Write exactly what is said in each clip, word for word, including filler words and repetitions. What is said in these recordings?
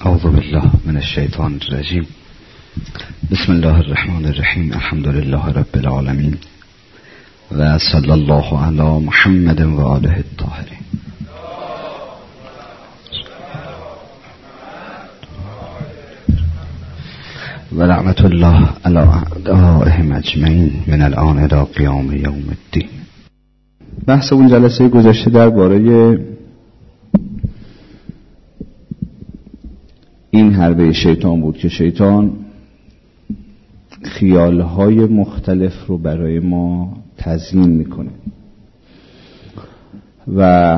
اعوذ بالله من الشیطان الرجیم. بسم الله الرحمن الرحیم. الحمد لله رب العالمین و صلی الله علی محمد و آله الطاهرین. و لعنت الله علی اعدائهم اجمعین من الان الی قیام یوم الدین. بحث اون جلسه گذشته درباره این حربه شیطان بود که شیطان خیالهای مختلف رو برای ما تزیین میکنه و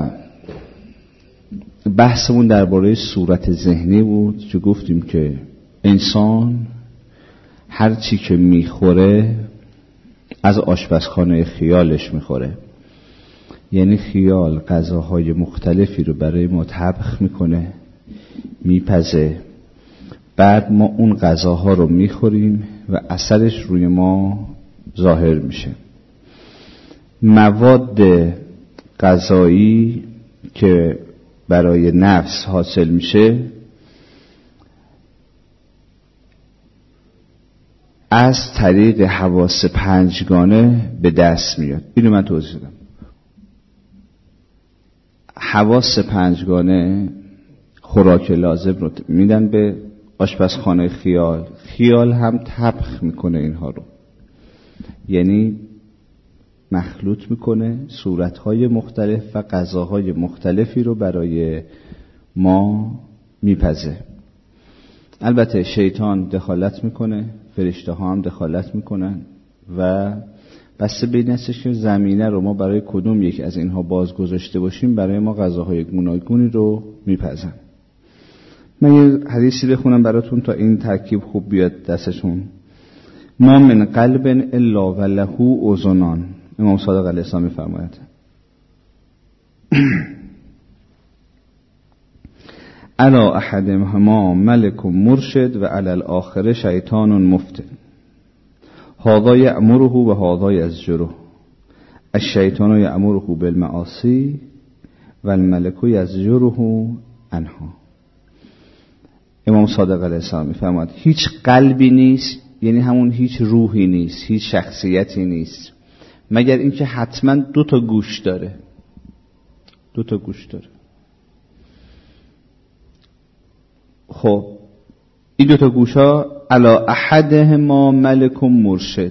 بحثمون درباره صورت ذهنی بود که گفتیم که انسان هر چی که میخوره از آشپزخانه خیالش میخوره، یعنی خیال غذاهای مختلفی رو برای ما طبخ میکنه، میپزه، بعد ما اون غذاها رو میخوریم و اثرش روی ما ظاهر میشه. مواد غذایی که برای نفس حاصل میشه از طریق حواس پنجگانه به دست میاد. اینو من توضیح دادم. حواس پنجگانه خوراک لازم رو میدن به آشپزخانه خیال. خیال هم طبخ میکنه اینها رو، یعنی مخلوط میکنه صورتهای مختلف و غذاهای مختلفی رو برای ما میپزه. البته شیطان دخالت میکنه، فرشته ها هم دخالت میکنن و بسته به این هستش که زمینه رو ما برای کدوم یک از اینها باز گذاشته باشیم برای ما غذاهای گوناگونی رو میپزن. من یه حدیثی بخونم براتون تا این ترکیب خوب بیاد دستشون. ما من قلب الا وله اذنان. امام صادق علیه السلام میفرماید علی احدهما ملک مرشد و علی الاخر شیطان مفتن. هذا یأمره و هذا یزجره. الشیطان یأمره بالمعاصی و الملک یزجره عنها. امام صادق علیه السلام میفرماید هیچ قلبی نیست، یعنی همون هیچ روحی نیست، هیچ شخصیتی نیست، مگر اینکه حتما دو تا گوش داره. دو تا گوش داره. خب این دو تا گوش ها علا احدهما ملک مرشد.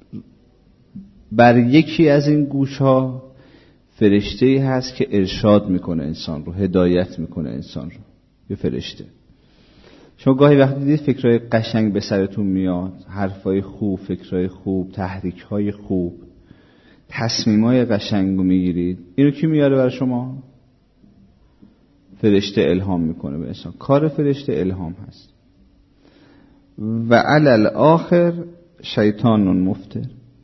بر یکی از این گوش ها فرشته‌ای هست که ارشاد میکنه انسان رو، هدایت میکنه انسان رو. یه فرشته. شما گاهی وقتی دیدید فکرهای قشنگ به سرتون میاد، حرفای خوب، فکرهای خوب، تحریکهای خوب، تصمیمای قشنگ رو میگیرید، اینو کی میاره برای شما؟ فرشته الهام میکنه به انسان. کار فرشته الهام هست. و علل آخر شیطان مفتر.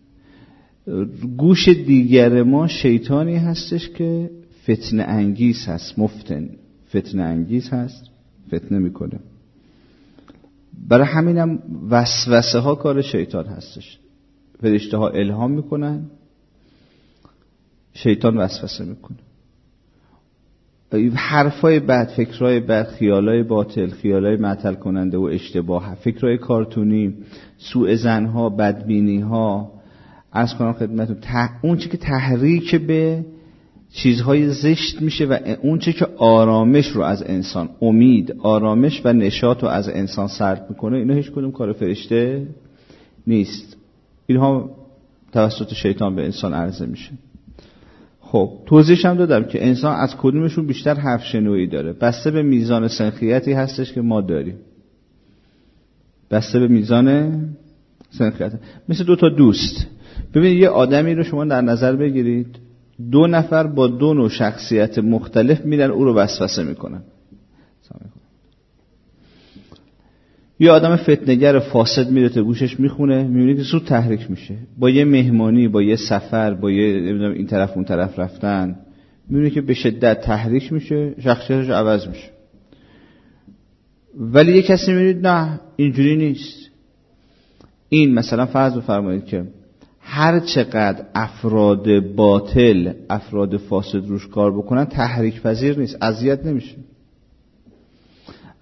گوش دیگر ما شیطانی هستش که فتنه انگیز هست. مفتن، فتنه انگیز هست، فتنه میکنه. برای همینم وسوسه ها کار شیطان هستش. فرشته ها الهام میکنن، شیطان وسوسه میکنه. حرفای بد، فکرهای بد، خیالای باطل، خیالای معطل کننده و اشتباه، فکرهای کارتونی، سوء ظنها، بدبینی ها، عرض کنم خدمتتون ته... اون چی که تحریک به چیزهای زشت میشه و اون چی که آرامش رو از انسان، امید، آرامش و نشاط رو از انسان سلب میکنه، اینا هیچ کدوم کار فرشته نیست. اینها توسط شیطان به انسان عرضه میشه. خب توضیحش هم دادم که انسان از کدومشون بیشتر حرف شنوایی داره. بسته به میزان سنخیتی هستش که ما داریم. بسته به میزان سنخیت. مثل دو تا دوست. ببینید یه آدمی رو شما در نظر بگیرید، دو نفر با دو نوع شخصیت مختلف میرن او رو وسوسه میکنن. یه آدم فتنه‌گر فاسد میره تو گوشش میخونه، میبینی که زود تحریک میشه. با یه مهمانی، با یه سفر، با یه نمیدونم این طرف اون طرف رفتن، میبینی که به شدت تحریک میشه، شخصیتش عوض میشه. ولی یه کسی میبینید نه اینجوری نیست. این مثلا فرض بفرمایید که هر چقدر افراد باطل، افراد فاسد روش کار بکنن، تحریک پذیر نیست، اذیت نمیشه.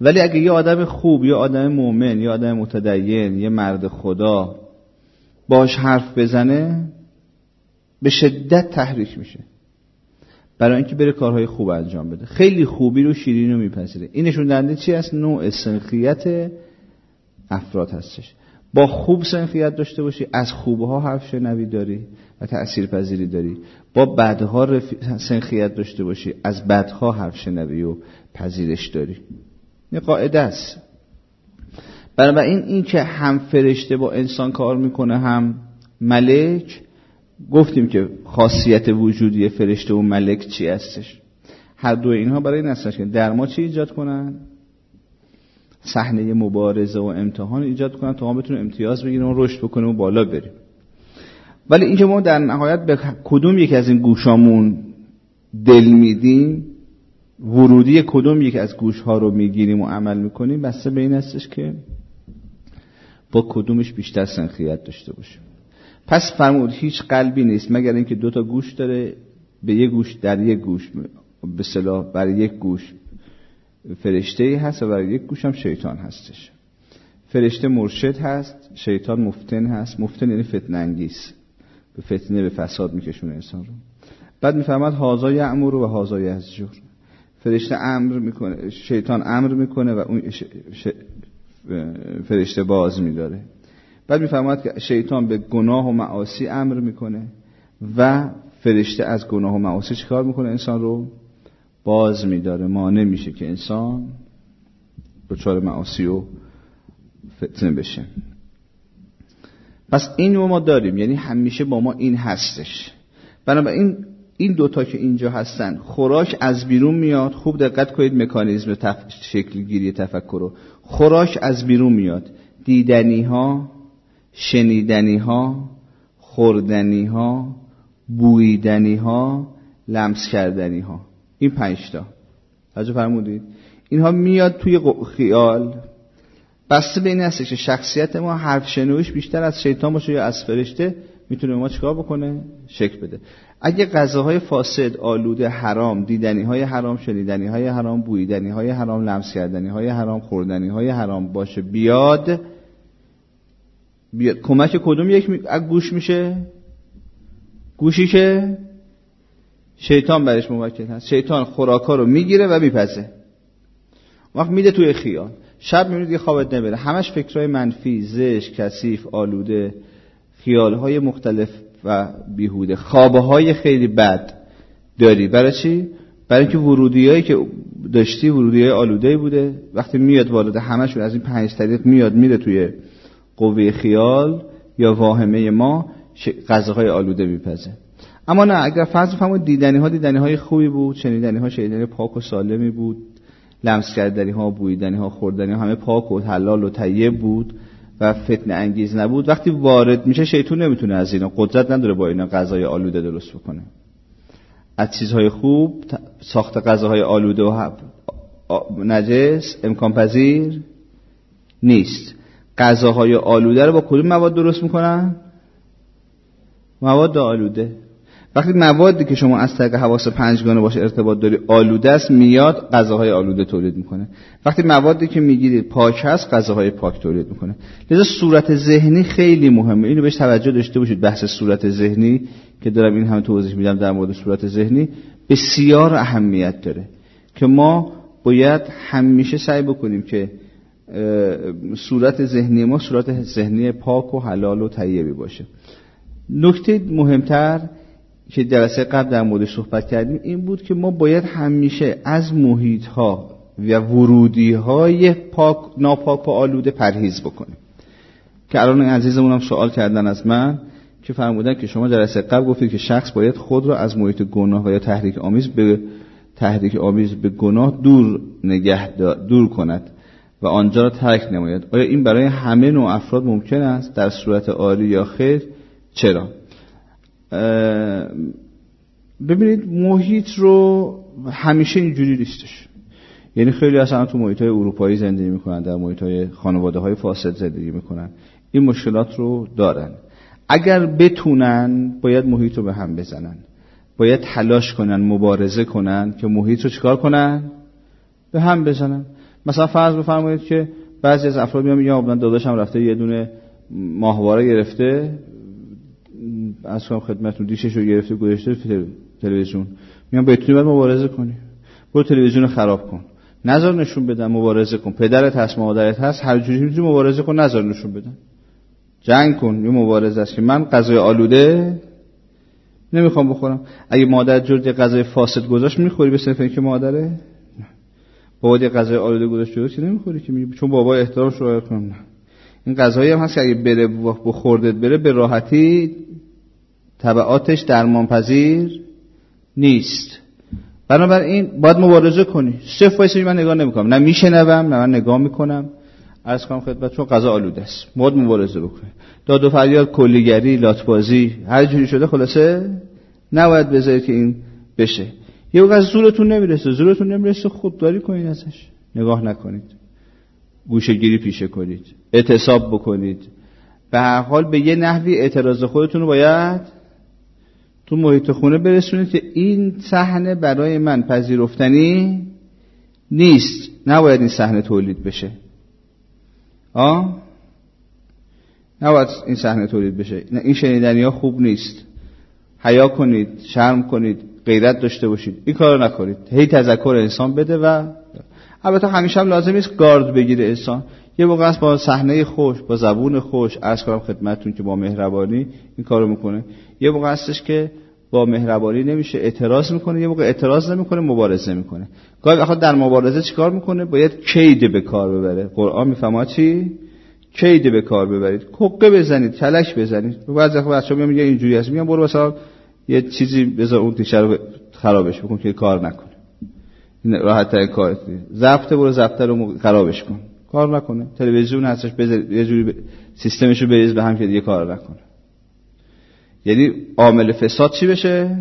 ولی اگه یه آدم خوب، یه آدم مؤمن، یه آدم متدین، یه مرد خدا باش حرف بزنه، به شدت تحریک میشه برای اینکه بره کارهای خوب انجام بده. خیلی خوبی رو شیرین رو میپذیره. این نشون دهنده چی است؟ نوع سنخیت افراد هستش. با خوب سنخیت داشته باشی، از خوبها حرف شنوی داری و تأثیر پذیری داری. با بدها رف... سنخیت داشته باشی، از بدها حرف شنوی و پذیرش داری. این قاعده است. بنابراین این که هم فرشته با انسان کار میکنه هم ملک، گفتیم که خاصیت وجودی فرشته و ملک چی هستش. هر دو اینها برای این هستش که در ما چی ایجاد کنن؟ صحنه مبارزه و امتحان ایجاد کنن تا ما بتونیم امتیاز بگیریم و رشد بکنیم و بالا بریم. ولی اینکه ما در نهایت به کدوم یک از این گوشامون دل میدیم، ورودی کدوم یک از گوشها رو میگیریم و عمل میکنیم، بسته به این هستش که با کدومش بیشتر سنخیت داشته باشیم. پس فرمود هیچ قلبی نیست مگر اینکه دو تا گوش داره، به یک گوش در یک گوش به اصطلاح برای یک گوش فرشته‌ای هست و برای یک گوش هم شیطان هستش. فرشته مرشد هست، شیطان مفتن هست. مفتن یعنی فتنه انگیز، به فتنه به فساد میکشونه انسان رو. بعد میفرماد هازا یأمر و هازا یزجر. فرشته امر میکنه، شیطان امر میکنه و اون ش... ش... فرشته باز میداره. بعد میفرماد که شیطان به گناه و معاصی امر میکنه و فرشته از گناه و معاصی چیکار میکنه؟ انسان رو باز میداره، مانع میشه که انسان دچار معاصی و فتنه بشه. پس این رو ما داریم، یعنی همیشه با ما این هستش. بنابراین این دوتا که اینجا هستن، خوراک از بیرون میاد. خوب دقت کنید مکانیزم تف... شکل گیری تفکر رو. خوراک از بیرون میاد، دیدنی ها، شنیدنی ها، خوردنی ها، بویدنی ها، لمس کردنی ها. این پنج تا توجه فرمودید؟ اینها میاد توی خیال. بسته به این هستش که شخصیت ما حرف شنویش بیشتر از شیطان باشه یا از فرشته، میتونه ما چیکار بکنه؟ شکل بده. اگه غذاهای فاسد، آلوده، حرام، دیدنی های حرام، شنیدنی های حرام، بویدنی های حرام، لمس کردنی های حرام، خوردنی های حرام باشه بیاد، بیاد کمک کدوم یک می... گوش میشه؟ گوشی که شیطان برش موکل هست. شیطان خوراکا رو میگیره و میپزه، وقت میده توی خیال. شب میبینید یه خوابت نمیره، همش فکرهای منفی، زشت، کثیف، آلوده، خیالهای مختلف و بیهوده، خوابهای خیلی بد داری. برای چی؟ برای اینکه ورودیایی که داشتی ورودیای آلوده بوده. وقتی میاد وارد همشون از این پنج طریق میاد میره توی قوه خیال یا واهمه ما، غذاهای آلوده میپزه. اما نه، اگر فرض بفرمایید دیدنی ها دیدنی های خوبی بود، شنیدنی ها شنیدنی پاک و سالمی بود، لمس کردنی ها، بویدنی ها، خوردنی ها همه پاک و حلال و طیب بود و فتنه انگیز نبود، وقتی وارد میشه شیطان نمیتونه از اینا، قدرت نداره با اینا غذای آلوده درست بکنه. از چیزهای خوب ساخت غذاهای آلوده و نجس امکان پذیر نیست. غذاهای آلوده رو با کدوم مواد درست میکنن؟ مواد آلوده. وقتی موادی که شما از طریق حواس پنجگانه باشه ارتباط داری آلوده است، میاد غذاهای آلوده تولید میکنه. وقتی موادی که میگیرید پاک هست، غذاهای پاک تولید میکنه. لذا صورت ذهنی خیلی مهمه، اینو بهش توجه داشته باشید. بحث صورت ذهنی که دارم این همه توضیح میدم در مورد صورت ذهنی بسیار اهمیت داره که ما باید همیشه سعی بکنیم که صورت ذهنی ما صورت ذهنی پاک و حلال و طیبی باشه. نکته مهمتر که جلسه قبل در موردش صحبت کردیم این بود که ما باید همیشه از محیط‌ها و ورودی‌های پاک ناپاک و آلوده پرهیز بکنیم. که الان عزیزمون هم سوال کردن از من که فرمودن که شما جلسه قبل گفتید که شخص باید خود را از محیط گناه و یا تحریک آمیز به تحریک آمیز به گناه دور نگه دور کند و آنجا را ترک نماید. آیا این برای همه نوع افراد ممکن است؟ در صورت عاری یا خیر؟ چرا؟ ببینید محیط رو همیشه اینجوری نیستش. یعنی خیلی اصلا تو محیط‌های اروپایی زندگی میکنن، در محیط‌های خانواده‌های فاسد زندگی میکنن، این مشکلات رو دارن. اگر بتونن باید محیط رو به هم بزنن، باید تلاش کنن، مبارزه کنن که محیط رو چیکار کنن؟ به هم بزنن. مثلا فرض بفرمایید که بعضی از افراد میان میگن من داداشم رفته یه دونه ماهواره گرفته، از کنم خدمتتون دیشش رو گرفته گذاشته تلویزیون، میان بهتونی باید مبارزه کنی، برو تلویزیون رو خراب کن، نظر نشون بدن، مبارزه کن، پدرت هست مادرت هست هر جوری میتونی مبارزه کن، نظر نشون بدن، جنگ کن. یه مبارزه است که من غذای آلوده نمیخوام بخورم. اگه مادر جور یه غذای فاسد گذاشت میخوری به صرف اینکه مادره؟ بابا یه غذای آلوده گذاشت جور که نمیخوری که میگی چون بابا احترامش رو قائل کنم. این غذایی هم هست که اگه بره بخوردت بره به راحتی تبعاتش درمان پذیر نیست. بنابراین باید مبارزه کنی. صرف وایسی من نگاه نمیکنم، نه میشنوم نه من نگاه میکنم، عرض کنم خدمت چون غذا آلوده است. باید مبارزه بکنی. داد و فریاد، کلیگری، لاتبازی، هر جوری شده خلاصه نباید بذارید که این بشه. یه وقت زورتون نمیرسه، زورتون نمیرسه خودداری کنید ازش. نگاه نکنید. گوشه‌گیری پیشه کنید. اعتصاب بکنید. به هر حال به یه نحوی اعتراض خودتون رو باید تو محیط خونه برسونید که این صحنه برای من پذیرفتنی نیست. نباید این صحنه تولید بشه. آه؟ نباید این صحنه تولید بشه. این شنیدنی ها خوب نیست. حیا کنید، شرم کنید، غیرت داشته باشید. این کار رو نکنید. هی تذکر انسان بده و البته همیشه هم لازم نیست گارد بگیره انسان. یه موقع است با صحنه خوش، با زبون خوش، عرض کنم خدمتتون که با مهربانی این کارو میکنه. یه موقع هستش که با مهربانی نمیشه، اعتراض میکنه، یه موقع اعتراض نمیکنه، مبارزه میکنه. گاهی وقتا در مبارزه چیکار میکنه؟ باید کید به کار ببره. قرآن میفهمه چی؟ کید به کار ببرید. حقه بزنید، کلک بزنید. بعضی وقتا بچه‌ها میگن اینجوری است، میگن برو مثلا یه چیزی بذار اون تیشه رو خرابش بکن که کار نکنه. این راحت ترین کاره. ضبط برو ضبط رو خرابش کن. کار نکنه. تلویزیون هستش بذار یه جوری ب... سیستمش رو بریز به هم که دیگه کار نکنه. یعنی عامل فساد چی بشه؟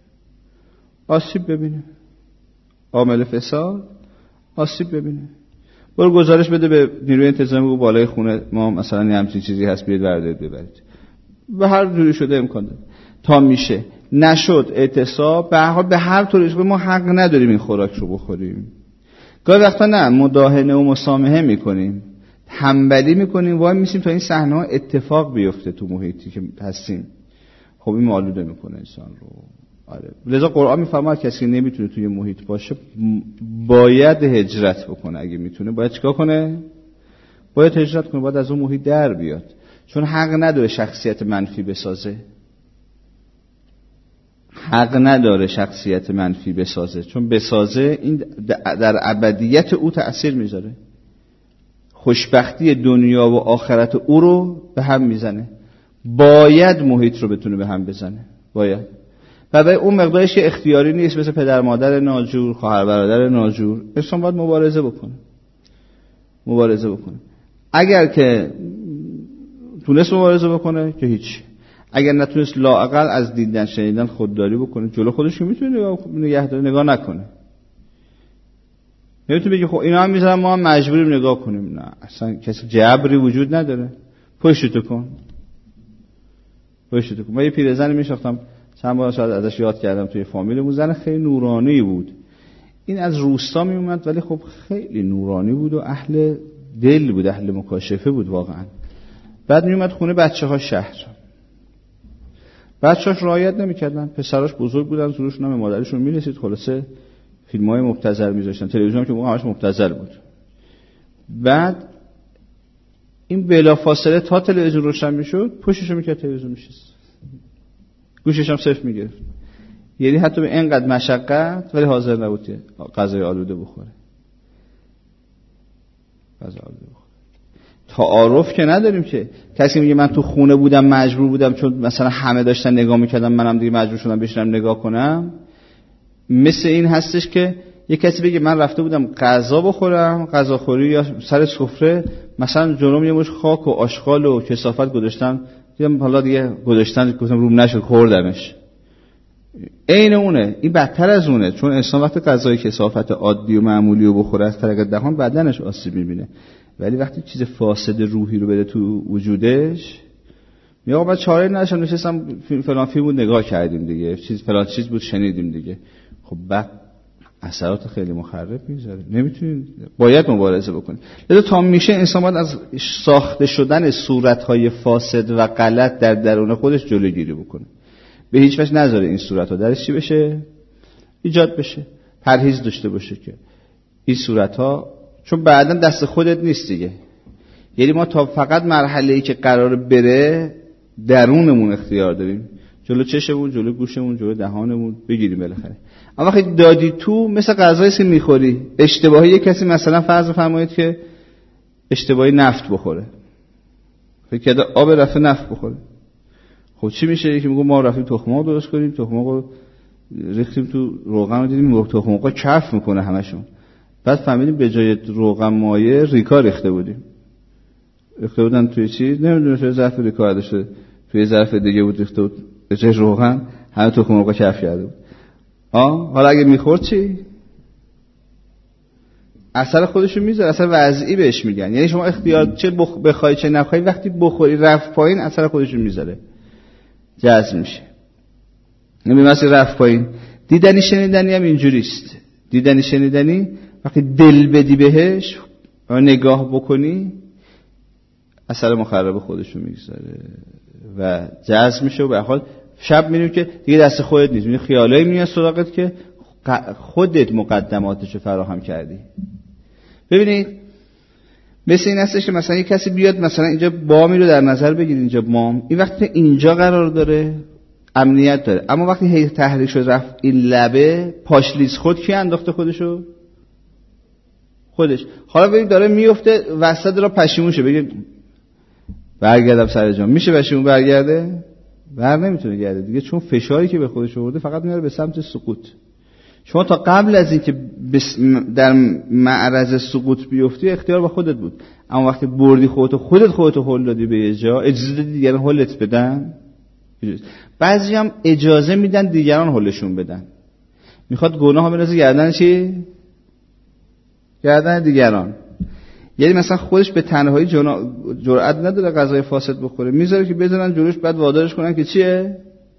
آسیب ببینه. عامل فساد آسیب ببینه. برو گزارش بده به نیروی انتظامی و بالای خونه ما مثلا یه همچین چیزی هست بیاید بردارید ببرید. به هر جوری شده امکان داره. تا میشه. نشد اعتصاب به هر حال به هر طوری ما حق نداریم این خوراک رو بخوریم. گاهی وقتا نه مداهنه و مسامحه میکنیم، تنبلی میکنیم، وای میسیم تا این صحنه ها اتفاق بیفته تو محیطی که هستیم. خب این آلوده میکنه انسان رو. آره. لذا قرآن میفرماید کسی نمیتونه توی محیط باشه باید هجرت بکنه. اگه میتونه باید چیکار کنه؟ باید هجرت کنه، باید از اون محیط در بیاد. چون حق نداره شخصیت منفی بسازه. حق نداره شخصیت منفی بسازه، چون بسازه این در ابدیت او تأثیر میذاره. خوشبختی دنیا و آخرت او رو به هم میزنه. باید محیط رو بتونه به هم بزنه. باید. و به اون مقدارش که اختیاری نیست، مثل پدر مادر ناجور، خواهر برادر ناجور، انسان باید مبارزه بکنه. مبارزه بکنه. اگر که تونست مبارزه بکنه که هیچ. اگر نتونست لااقل از دیدن شنیدن خودداری بکنه، جلو خودش که میتونه نگاه نگه داره، نگاه نکنه. نمیتونه بگه خب اینا هم میذارن ما هم مجبوریم نگاه کنیم. نه، اصلا کسی جبری وجود نداره. پشتتو کن. پشتتو کن. من یه پیرزنی میشناختم، چند بار شاید ازش یاد کردم توی فامیلمون، زن خیلی نورانی بود. این از روستا می اومد ولی خب خیلی نورانی بود و اهل دل بود، اهل مکاشفه بود واقعا. بعد می اومد خونه بچه‌ها شهر. بچه‌هاش رعایت نمی‌کردن، پسراش بزرگ بودن، زورشون هم به مادرشون میرسید، خلاصه فیلم‌های مبتذل می‌ذاشتن، تلویزیون که موقع همش مبتذل بود. بعد این بلافاصله تا تلویزیون روشن میشد پشتشو میکرد تلویزیون میشست، گوشش هم صرف میگرفت. یعنی حتی به اینقدر مشقت ولی حاضر نبود که غذای آلوده بخوره. غذای آلوده بخوره. تعارف که نداریم که کسی میگه من تو خونه بودم مجبور بودم چون مثلا همه داشتن نگاه میکردم منم دیگه مجبور شدم بشینم نگاه کنم. مثل این هستش که یه کسی بگه من رفته بودم غذا بخورم، غذاخوری یا سر سفره مثلا جلوم یه مش خاک و آشغال و کثافت گذاشتن، دیدم حالا دیگه گذاشتن گفتم روم نشد خوردمش. عین اونه، این بدتر از اونه، چون انسان وقتی غذای کثافت عادی و معمولی رو بخوره از طریق دهان بدنش آسیب میبینه، ولی وقتی چیز فاسد روحی رو بده تو وجودش میگه آقا من چاره نداشتم نشستم فلان فیلمو نگاه کردیم دیگه، چیز فلان چیز بود شنیدیم دیگه. خب بعد اثرات خیلی مخرب میذاره. نمیتونید، باید مبارزه بکنید. لذا تا میشه انسان باید از ساخته شدن صورت‌های فاسد و غلط در درون خودش جلوگیری بکنه. به هیچ وجه نذاره این صورت‌ها درش چی بشه؟ ایجاد بشه. پرهیز داشته باشه که این صورت‌ها، چون بعداً دست خودت نیست دیگه. یعنی ما تا فقط مرحله‌ای که قراره بره درونمون اختیار داریم. جلو چشمون، جلو گوشمون، جلو دهانمون بگیریم بالاخره. اما وقتی دادی تو، مثل غذایی که میخوری، اشتباهی یک کسی مثلا فرض بفرمایید که اشتباهی نفت بخوره، فکر کرده آب رفته نفت بخوره. خب چی میشه؟ یکی میگه ما رفتیم تخم مرغ درست کنیم، تخم مرغ ریختیم تو روغن و دیدیم تخم مرغ کف میکنه همشون. بعد فهمیدیم به جای روغن مایع ریکا ریخته بودیم. ریخته بودن توی چیز، نمیدونم توی ظرف ریکا داشته، توی ظرف دیگه بود ریخته بود، به جای روغن همه تخم مرغ کف کرده بود. آه حالا اگه میخورد چی؟ اثر خودشو میذاره، اثر وضعی بهش میگن. یعنی شما اختیار چه بخ... بخوای چه نخوای، وقتی بخوری رفت پایین اثر خودشو میذاره، جذب میشه. نمی مثلا رفت پایین. دیدنی شنیدنی هم اینجوریست. دیدنی شنیدنی وقتی دل بدی بهش و نگاه بکنی اثر مخرب خودشو میذاره و جذب میشه. و به هر حال شب میبینیم که دیگه دست خودت نیست، میبینی خیالایی میاد سراغت که خودت مقدماتشو فراهم کردی. ببینید مثل این هستش که مثلا یک کسی بیاد مثلا اینجا بامی رو در نظر بگیرید، اینجا بام، این وقتی اینجا قرار داره امنیت داره، اما وقتی هی تحریک شد رفت این لبه پاش لیز خود کی انداخته خودشو؟ خودش. حالا ببینید داره میفته وسط را پشیمون شه، بگید برگردم سر جام، میشه پشیمون برگرده؟ بر نمیتونه گرده دیگه، چون فشاری که به خودش آورده فقط میاره به سمت سقوط. شما تا قبل از این که در معرض سقوط بیفتی اختیار با خودت بود، اما وقتی بردی خودت خودت خودت هل دادی به یه جا، اجازه دادی دیگران هلت بدن. بعضی هم اجازه میدن دیگران هلشون بدن. میخواد گناه ها بندازه گردن چی؟ گردن دیگران. یعنی مثلا خودش به تنهایی جرأت نداره غذای فاسد بخوره، میذاره که بزنن جلوش، بعد وادارش کنن که چیه؟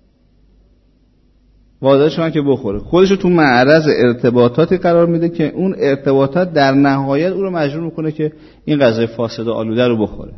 وادارش کنن که بخوره. خودشو تو معرض ارتباطاتی قرار میده که اون ارتباطات در نهایت او رو مجبور میکنه که این غذای فاسد و آلوده رو بخوره.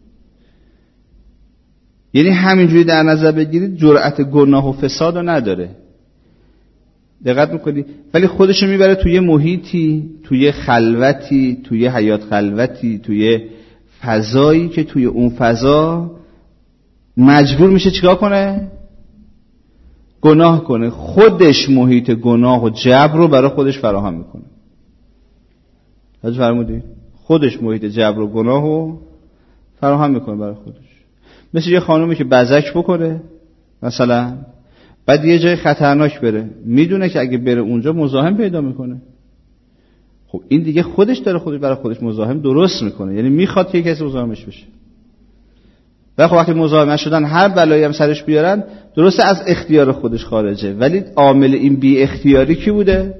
یعنی همینجوری در نظر بگیرید جرأت گناه و فساد رو نداره. دقت میکنی؟ ولی خودشو میبره توی محیطی، توی خلوتی، توی حیات خلوتی، توی فضایی که توی اون فضا مجبور میشه چیکار کنه؟ گناه کنه. خودش محیط گناه و جبر رو برای خودش فراهم میکنه. حاج فرمودید؟ خودش محیط جبر و گناه رو فراهم میکنه برای خودش. مثل یه خانومی که بزک بکنه مثلا، بعد یه جای خطرناک بره، میدونه که اگه بره اونجا مزاحم پیدا میکنه. خب این دیگه خودش داره خودش برای خودش مزاحم درست میکنه، یعنی میخواد که کسی مزاحمش بشه. و خب وقتی مزاحم شدن هر بلایی هم سرش بیارن، درسته از اختیار خودش خارجه، ولی عامل این بی اختیاری کی بوده؟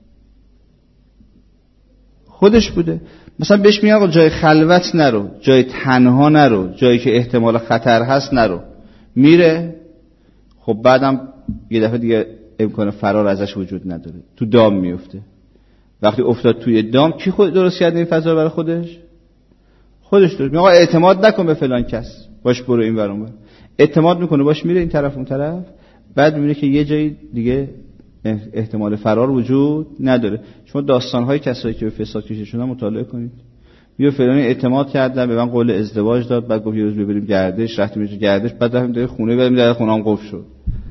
خودش بوده. مثلا بهش میگن آقا جای خلوت نرو، جای تنها نرو، جایی که احتمال خطر هست نرو، میره. خب بعدم یه دفعه دیگه امکان فرار ازش وجود نداره، تو دام میفته. وقتی افتاد توی دام، کی خود درست کرده این فضا برای خودش؟ خودش درست. میگه آقا اعتماد نکن به فلان کس، باش برو این ور اون ور. اعتماد میکنه باش میره این طرف اون طرف، بعد میبینه که یه جایی دیگه احتمال فرار وجود نداره. شما داستان‌های کسایی که به فساد کشیده شدن مطالعه کنید. میگه فلانی اعتماد کردن به من قول ازدواج داد، بعد گفت یه روز ببریم گردش، رفتیم یه گردش، بعد رفتیم در خونه، بعد در خونه‌ام قفل شد.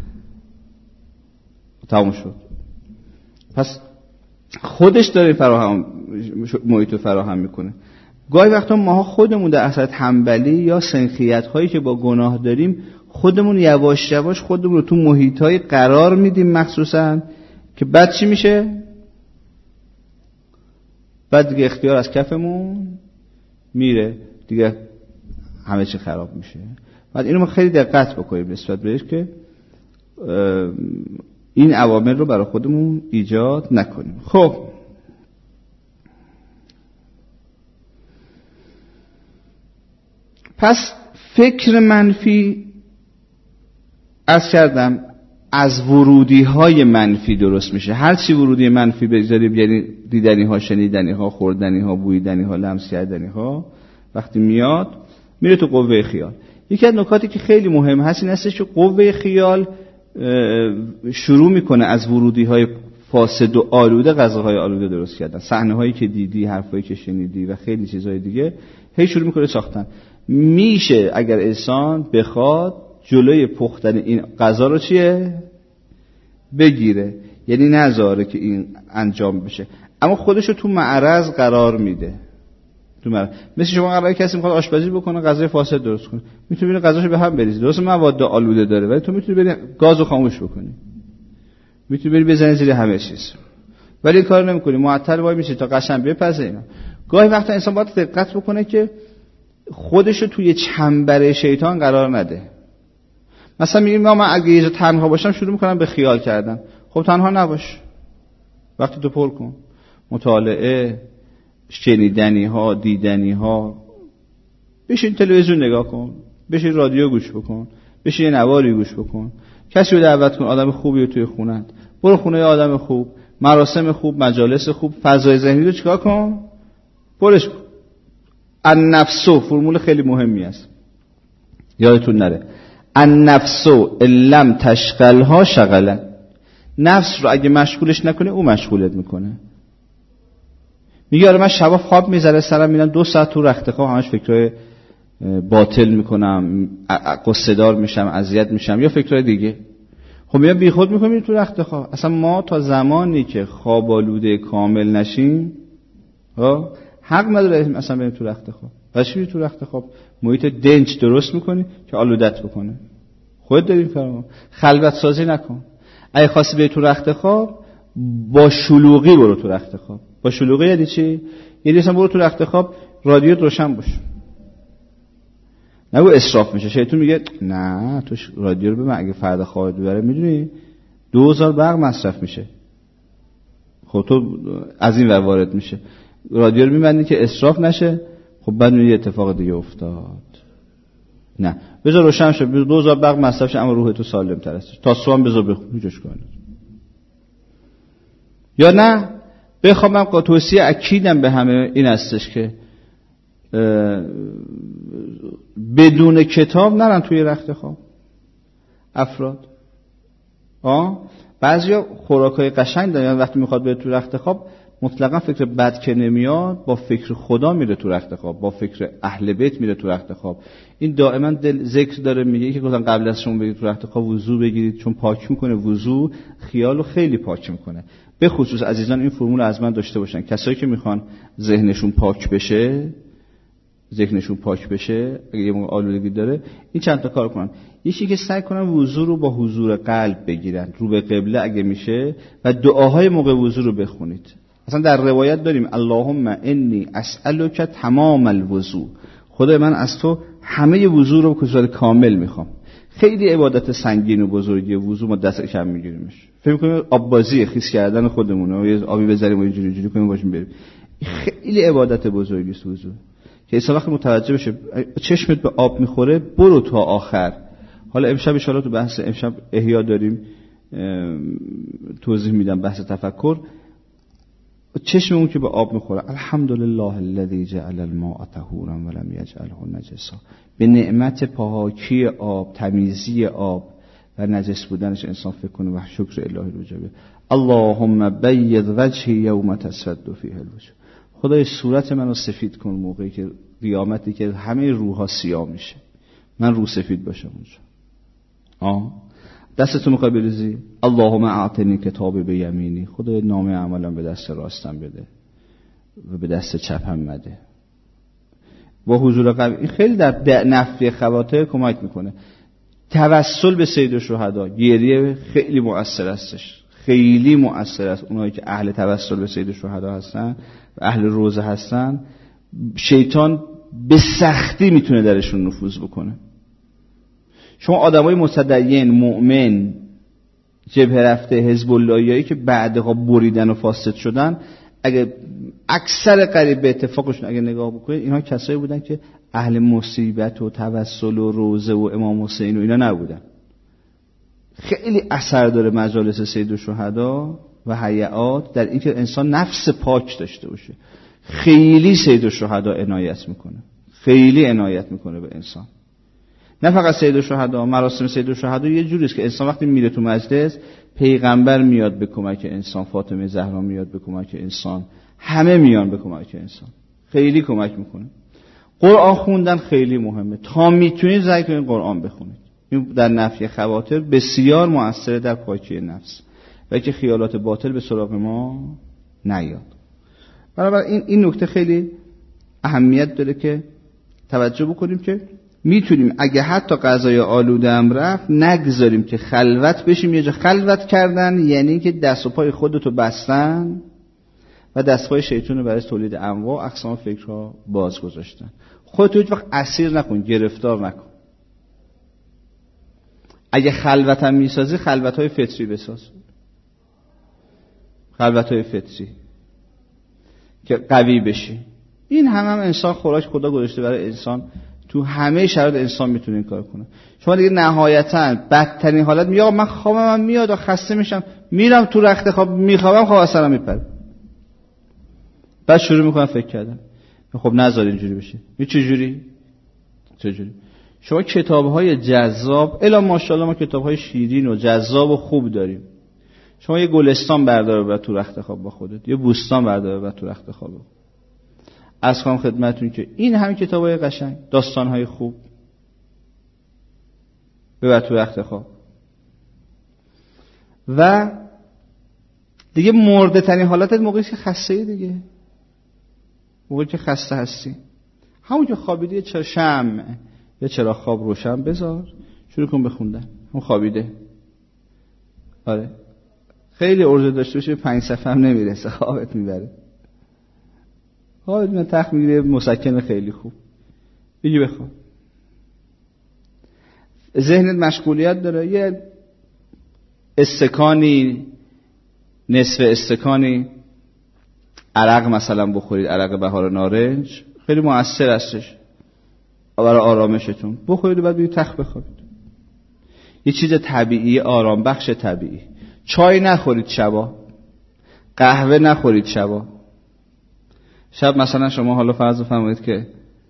تموم شد. پس خودش داره فراهم محیط رو فراهم میکنه. گاهی وقتا ماها خودمون در اثر تنبلی یا سنخیت هایی که با گناه داریم، خودمون یواش یواش خودمون رو تو محیط های قرار میدیم، مخصوصا که بعد چی میشه؟ بعد دیگه اختیار از کفمون میره، دیگه همه چی خراب میشه. بعد اینو ما خیلی دقت بکنیم نسبت بهش که این عوامل رو برای خودمون ایجاد نکنیم. خب پس فکر منفی عرض کردم از ورودی های منفی درست میشه. هر چی ورودی منفی بذاریم، یعنی دیدنی ها، شنیدنی ها، خوردنی ها، بویدنی ها، لمس کردنی ها، وقتی میاد میره تو قوه خیال. یکی از نکاتی که خیلی مهم هست این هستش که قوه خیال شروع میکنه از ورودی های فاسد و آلوده غذاهای آلوده درست کردن، صحنه هایی که دیدی، حرفایی که شنیدی و خیلی چیزهای دیگه، هی شروع میکنه ساختن. میشه اگر انسان بخواد جلوی پختن این غذا رو چیه بگیره، یعنی نذاره که این انجام بشه، اما خودشو تو معرض قرار میده. تو معرض مثل شما قراره کسی میخواد آشپزی بکنه غذای فاسد درست کنه، میتونی ببینی غذاشو به هم بریزی، درست مواد آلوده داره ولی تو میتونی بری گازو خاموش بکنی، میتونی بری بزنی زیر همه چیز، ولی این کارو نمیکنی، معطل وای میشی تا قشنگ بپزه. اینا گاهی وقتا انسان باید دقت بکنه که خودشو توی چنبر شیطان قرار نده. مثلا میگیم من اگه یه جا تنها باشم شروع میکنم به خیال کردن. خب تنها نباش، وقتی تو پر کن، مطالعه، شنیدنی ها، دیدنی ها، بشین تلویزیون نگاه کن، بشین رادیو گوش بکن، بشین یه نواری گوش بکن، کسی رو دعوت کن، آدم خوبی رو توی خونت، برو خونه آدم خوب، مراسم خوب، مجالس خوب، فضای ذهنی رو چیکار کن؟ پرش کن. النفسو فرمول خیلی مهمی است، یادتون نره، النفسو لم تشغلها شغلا. نفس رو اگه مشغولش نکنه او مشغولت میکنه. میگه آره من شبا خواب میذاره سرم، میرم دو ساعت تو رخت خواب همش فکرای باطل میکنم، قصه دار میشم، اذیت میشم یا فکرای دیگه. خب میام بیخود میکنم تو رخت خواب. اصلا ما تا زمانی که خواب آلوده کامل نشیم ها حق نداره اصلا بریم تو رخت خواب. واسه چی تو رخت خواب محیط دنج درست میکنی که آلودت بکنه؟ خودت داری کارو. خلوت سازی نکن. اگه خواستی بری تو رخت خواب با شلوغی برو تو رخت خواب. با شلوغی یعنی چی؟ یعنی مثلا برو تو رخت خواب رادیو روشن باش. نگو اسراف میشه. شیطان میگه نه تو رادیو رو ببین، اگه فردا خوابت ببره میدونی دو هزار برق مصرف میشه. خب تو از این ور وارد میشه. رادیو رو میبندی که اسراف نشه. خب بعد یه اتفاق دیگه افتاد. نه بذار روشن شه، دو هزار برق مصرف شه اما روح تو سالم تر است. تا صبح بذار بخون جوش کن. یا نه بخوام من توصیه اکیدم به همه این هستش که بدون کتاب نرن توی رخت خواب افراد. آه بعضیا خوراکای قشنگ دارن، وقتی میخواد بره تو رخت خواب مطلقا فکر بد که نمیاد، با فکر خدا میره تو رخت خواب، با فکر اهل بیت میره تو رخت خواب. این دائما دل ذکر داره، میگه که گفتن قبل از شما برید تو رخت خواب وضو بگیرید، چون پاک میکنه. وضو خیالو خیلی پاک میکنه. به خصوص عزیزان این فرمول از من داشته باشن، کسایی که میخوان ذهنشون پاک بشه، ذهنشون پاک بشه اگه یه موقع آلودگی داره، این چند تا کار کنن. یکی که سعی کنن وضو رو با حضور قلب بگیرن، رو به قبله اگه میشه، و دعاهای موقع وضو رو بخونید. اصلا در روایت داریم اللهم انی اسألک تمام الوضو، خدای من از تو همه وضو رو به صورت کامل میخوام. خیلی عبادت سنگین و بزرگی وضو، ما دست کم میگیریمش، فکر می‌کنیم آب بازی خیس کردن خودمونه، یه آبی بذاریم و اینجوری اینجوری کنیم باشیم بریم. خیلی عبادت بزرگی است وضو، که انسان وقتی متوجه بشه چشمت به آب میخوره برو تا آخر. حالا امشب ان شاءالله تو بحث امشب احیا داریم توضیح میدم، بحث تفکر. چشممون که به آب میخوره، الحمدلله الذی جعل الماء طهورا ولم یجعله نجسا، به نعمت پاکی آب، تمیزی آب و نجس بودنش انسان فکر کنه و شکر الهی رو جبه. اللهم بید وجهی یوم تسود فیه الوجوه، خدای صورت منو سفید کن موقعی که قیامتی که همه روحا سیاه میشه، من رو سفید باشم اونجا. آه دستتو میخوای بریزی، اللهم اعطنی کتاب به یمینی، خدای نامه عملم به دست راستم بده و به دست چپم مده. با حضور قلب این خیلی در نفی خواطر کمک میکنه. توسل به سید الشهدا، گریه خیلی مؤثر استش، خیلی مؤثر است. اونایی که اهل توسل به سید الشهدا هستن و اهل روزه هستن، شیطان به سختی میتونه درشون نفوذ بکنه. شما آدمای متدین، مؤمن، جبهه رفته، حزب اللهیایی که بعدها بریدن و فاسد شدن، اگه اکثر قریب به اتفاقشون اگه نگاه بکنید، اینها کسایی بودن که اهل مصیبت و توسل و روزه و امام حسین و اینا نبودن. خیلی اثر داره مجالس سید الشهدا و هیئات در اینکه انسان نفس پاک داشته باشه. خیلی سید الشهدا عنایت میکنه، خیلی عنایت میکنه به انسان. نه فقط سید الشهدا، مراسم سید الشهدا یه جوریه که انسان وقتی میره تو مجلس، پیغمبر میاد به کمک انسان، فاطمه زهرا میاد به کمک انسان، همه میان به کمک انسان، خیلی کمک میکنه. قرآن خوندن خیلی مهمه، تا میتونید سعی کنید قرآن بخونید. این در نفی خواطر بسیار مؤثره در پاکی نفس و که خیالات باطل به سراغ ما نیاد. بنابراین این این نکته خیلی اهمیت داره که توجه بکنیم که میتونیم اگه حتی غذای آلوده هم رفت نگذاریم که خلوت بشیم. یه جا خلوت کردن یعنی که دست و پای خودتو بستن و دست پای شیطان رو برای تولید انواع اقسام فکرها باز گذاشتن. خودتو هیچ وقت اسیر نکن، گرفتار نکن. اگه خلوت هم میسازی خلوت های فطری بساز، خلوت های فطری که قوی بشی. این هم هم انسان خوراک خدا گذاشته برای انسان، تو همه شرایط انسان میتونه این کار کنه. شما دیگه نهایتاً بدترین حالت میگه آقا من خوابم من میاد و خسته میشم، میرم تو رخت خواب میخوابم، خواب اصلا میپره. بعد شروع میکنم فکر کردن. خب نذار اینجوری بشه. این چه جوری؟ چه جوری؟ شما کتاب‌های جذاب، الا ماشاءالله ما کتاب‌های شیرین و جذاب و خوب داریم. شما یه گلستان بردار ببر تو رخت خواب با خودت، یه بوستان بردار ببر تو رخت خواب. از خواهم خدمتون که این همین کتاب‌های قشنگ، داستان‌های خوب ببر تو رخت خواب. و دیگه مرده ترین حالتت موقعی که خسته‌ای دیگه. موقعی که خسته هستی، همون که خوابیدی یه چرا شمع یه چرا خواب روشن بذار، شروع کن بخوندن. اون خوابیده. آره خیلی ارزه داشته باشه، پنج صفحه هم نمیرسه، خوابت میبره. خوابت من تخت میگیره، مسکن خیلی خوب بگی بخواب. ذهنت مشغولیت داره، یه استکانی، نصف استکانی عرق مثلا بخورید، عرق بهار نارنج، خیلی مؤثر هستش برای آرامشتون. بخورید و بعد برید تخت بخوابید. یه چیز طبیعی، آرام بخش طبیعی. چای نخورید شبا، قهوه نخورید شبا. شب مثلا شما حالا فرض بفرمایید که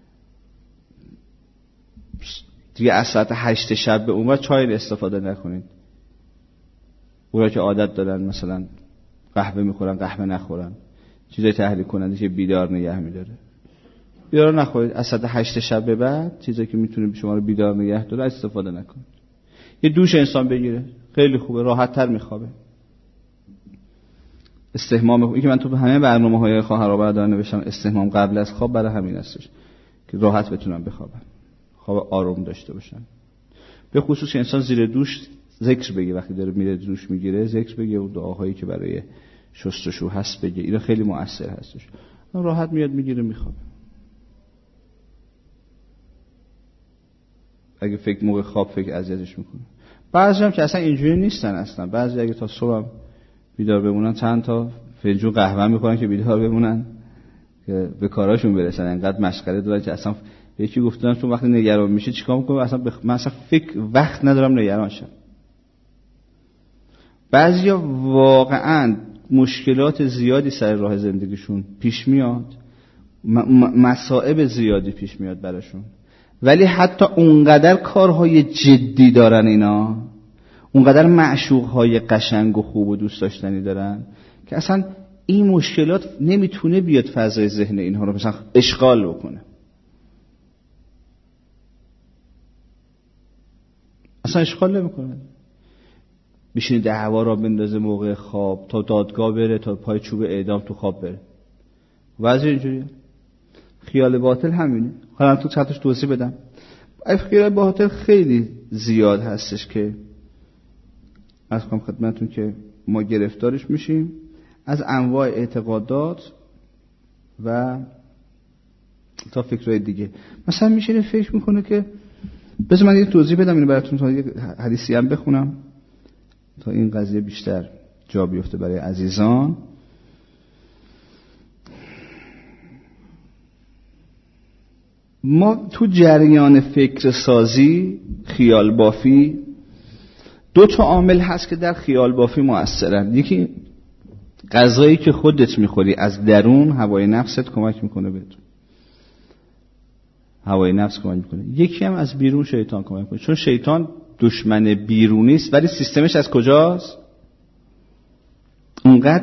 دیگه از ساعت هشت شب به اونور چای استفاده نکنید. اونها که عادت دارن مثلا قهوه میخورن، قهوه نخورن، چیزای تحریک کننده که بیدار نگه میداره، بیدار نخورید. از ساعت هشت شب به بعد چیزایی که میتونه شما رو بیدار نگه داره استفاده نکنید. یه دوش انسان بگیره، خیلی خوبه، راحت تر میخوابه. استحمام، این که من تو همه برنامه‌های خواهر و برادر نوشتم استحمام قبل از خواب برای همین هستش که راحت بتونن بخوابن، خواب آروم داشته باشن. به خصوص انسان زیر دوش ذکر بگه، وقتی داره میره دوش میگیره ذکر بگه و دعاهایی که برای شستشو هست بگه. این خیلی مؤثر هستش. راحت میاد میگیره میخوابه. اگه فکر موقع خواب فکر اذیتش میکنه. بعضی هم که اصلا اینجوری نیستن اصلا. بعضی اگه تا صبح بیدار بمونن چند تا فنجون قهوه میخورن که بیدار بمونن که به کاراشون برسن. انقدر مشغله دارن که اصلا یکی گفتن تو وقتی نگران میشه چیکار میکنه؟ اصلا بخ... من اصلا فکر وقت ندارم نگران شم. بعضیا واقعا مشکلات زیادی سر راه زندگیشون پیش میاد، م... م... مصائب زیادی پیش میاد براشون، ولی حتی اونقدر کارهای جدی دارن اینا، اونقدر معشوقهای قشنگ و خوب و دوست داشتنی دارن که اصلا این مشکلات نمیتونه بیاد فضای ذهن اینها رو مثلا اشغال بکنه. اصلا اشغال نمیکنه. بشینه دعوا را بندازه موقع خواب، تا دادگاه بره، تا پای چوب اعدام تو خواب بره. وضع اینجوریه. خیال باطل همینه. حالا تو چطورش توضیح بدم. خیال باطل خیلی زیاد هستش که از کنم خدمتون که ما گرفتارش میشیم، از انواع اعتقادات و تا فکرهای دیگه. مثلا میشه فکر میکنه که بذار من یه توضیح بدم اینو براتون، تا یه حدیثی هم بخونم تا این قضیه بیشتر جا بیفته برای عزیزان. ما تو جریان فکر سازی، خیال بافی دو تا عامل هست که در خیال بافی مؤثرن. یکی غذایی که خودت میخوری از درون، هوای نفست کمک میکنه بهت، هوای نفس کمک میکنه. یکی هم از بیرون، شیطان کمک میکنه. چون شیطان دشمن بیرونی است ولی سیستمش از کجاست؟ اونقدر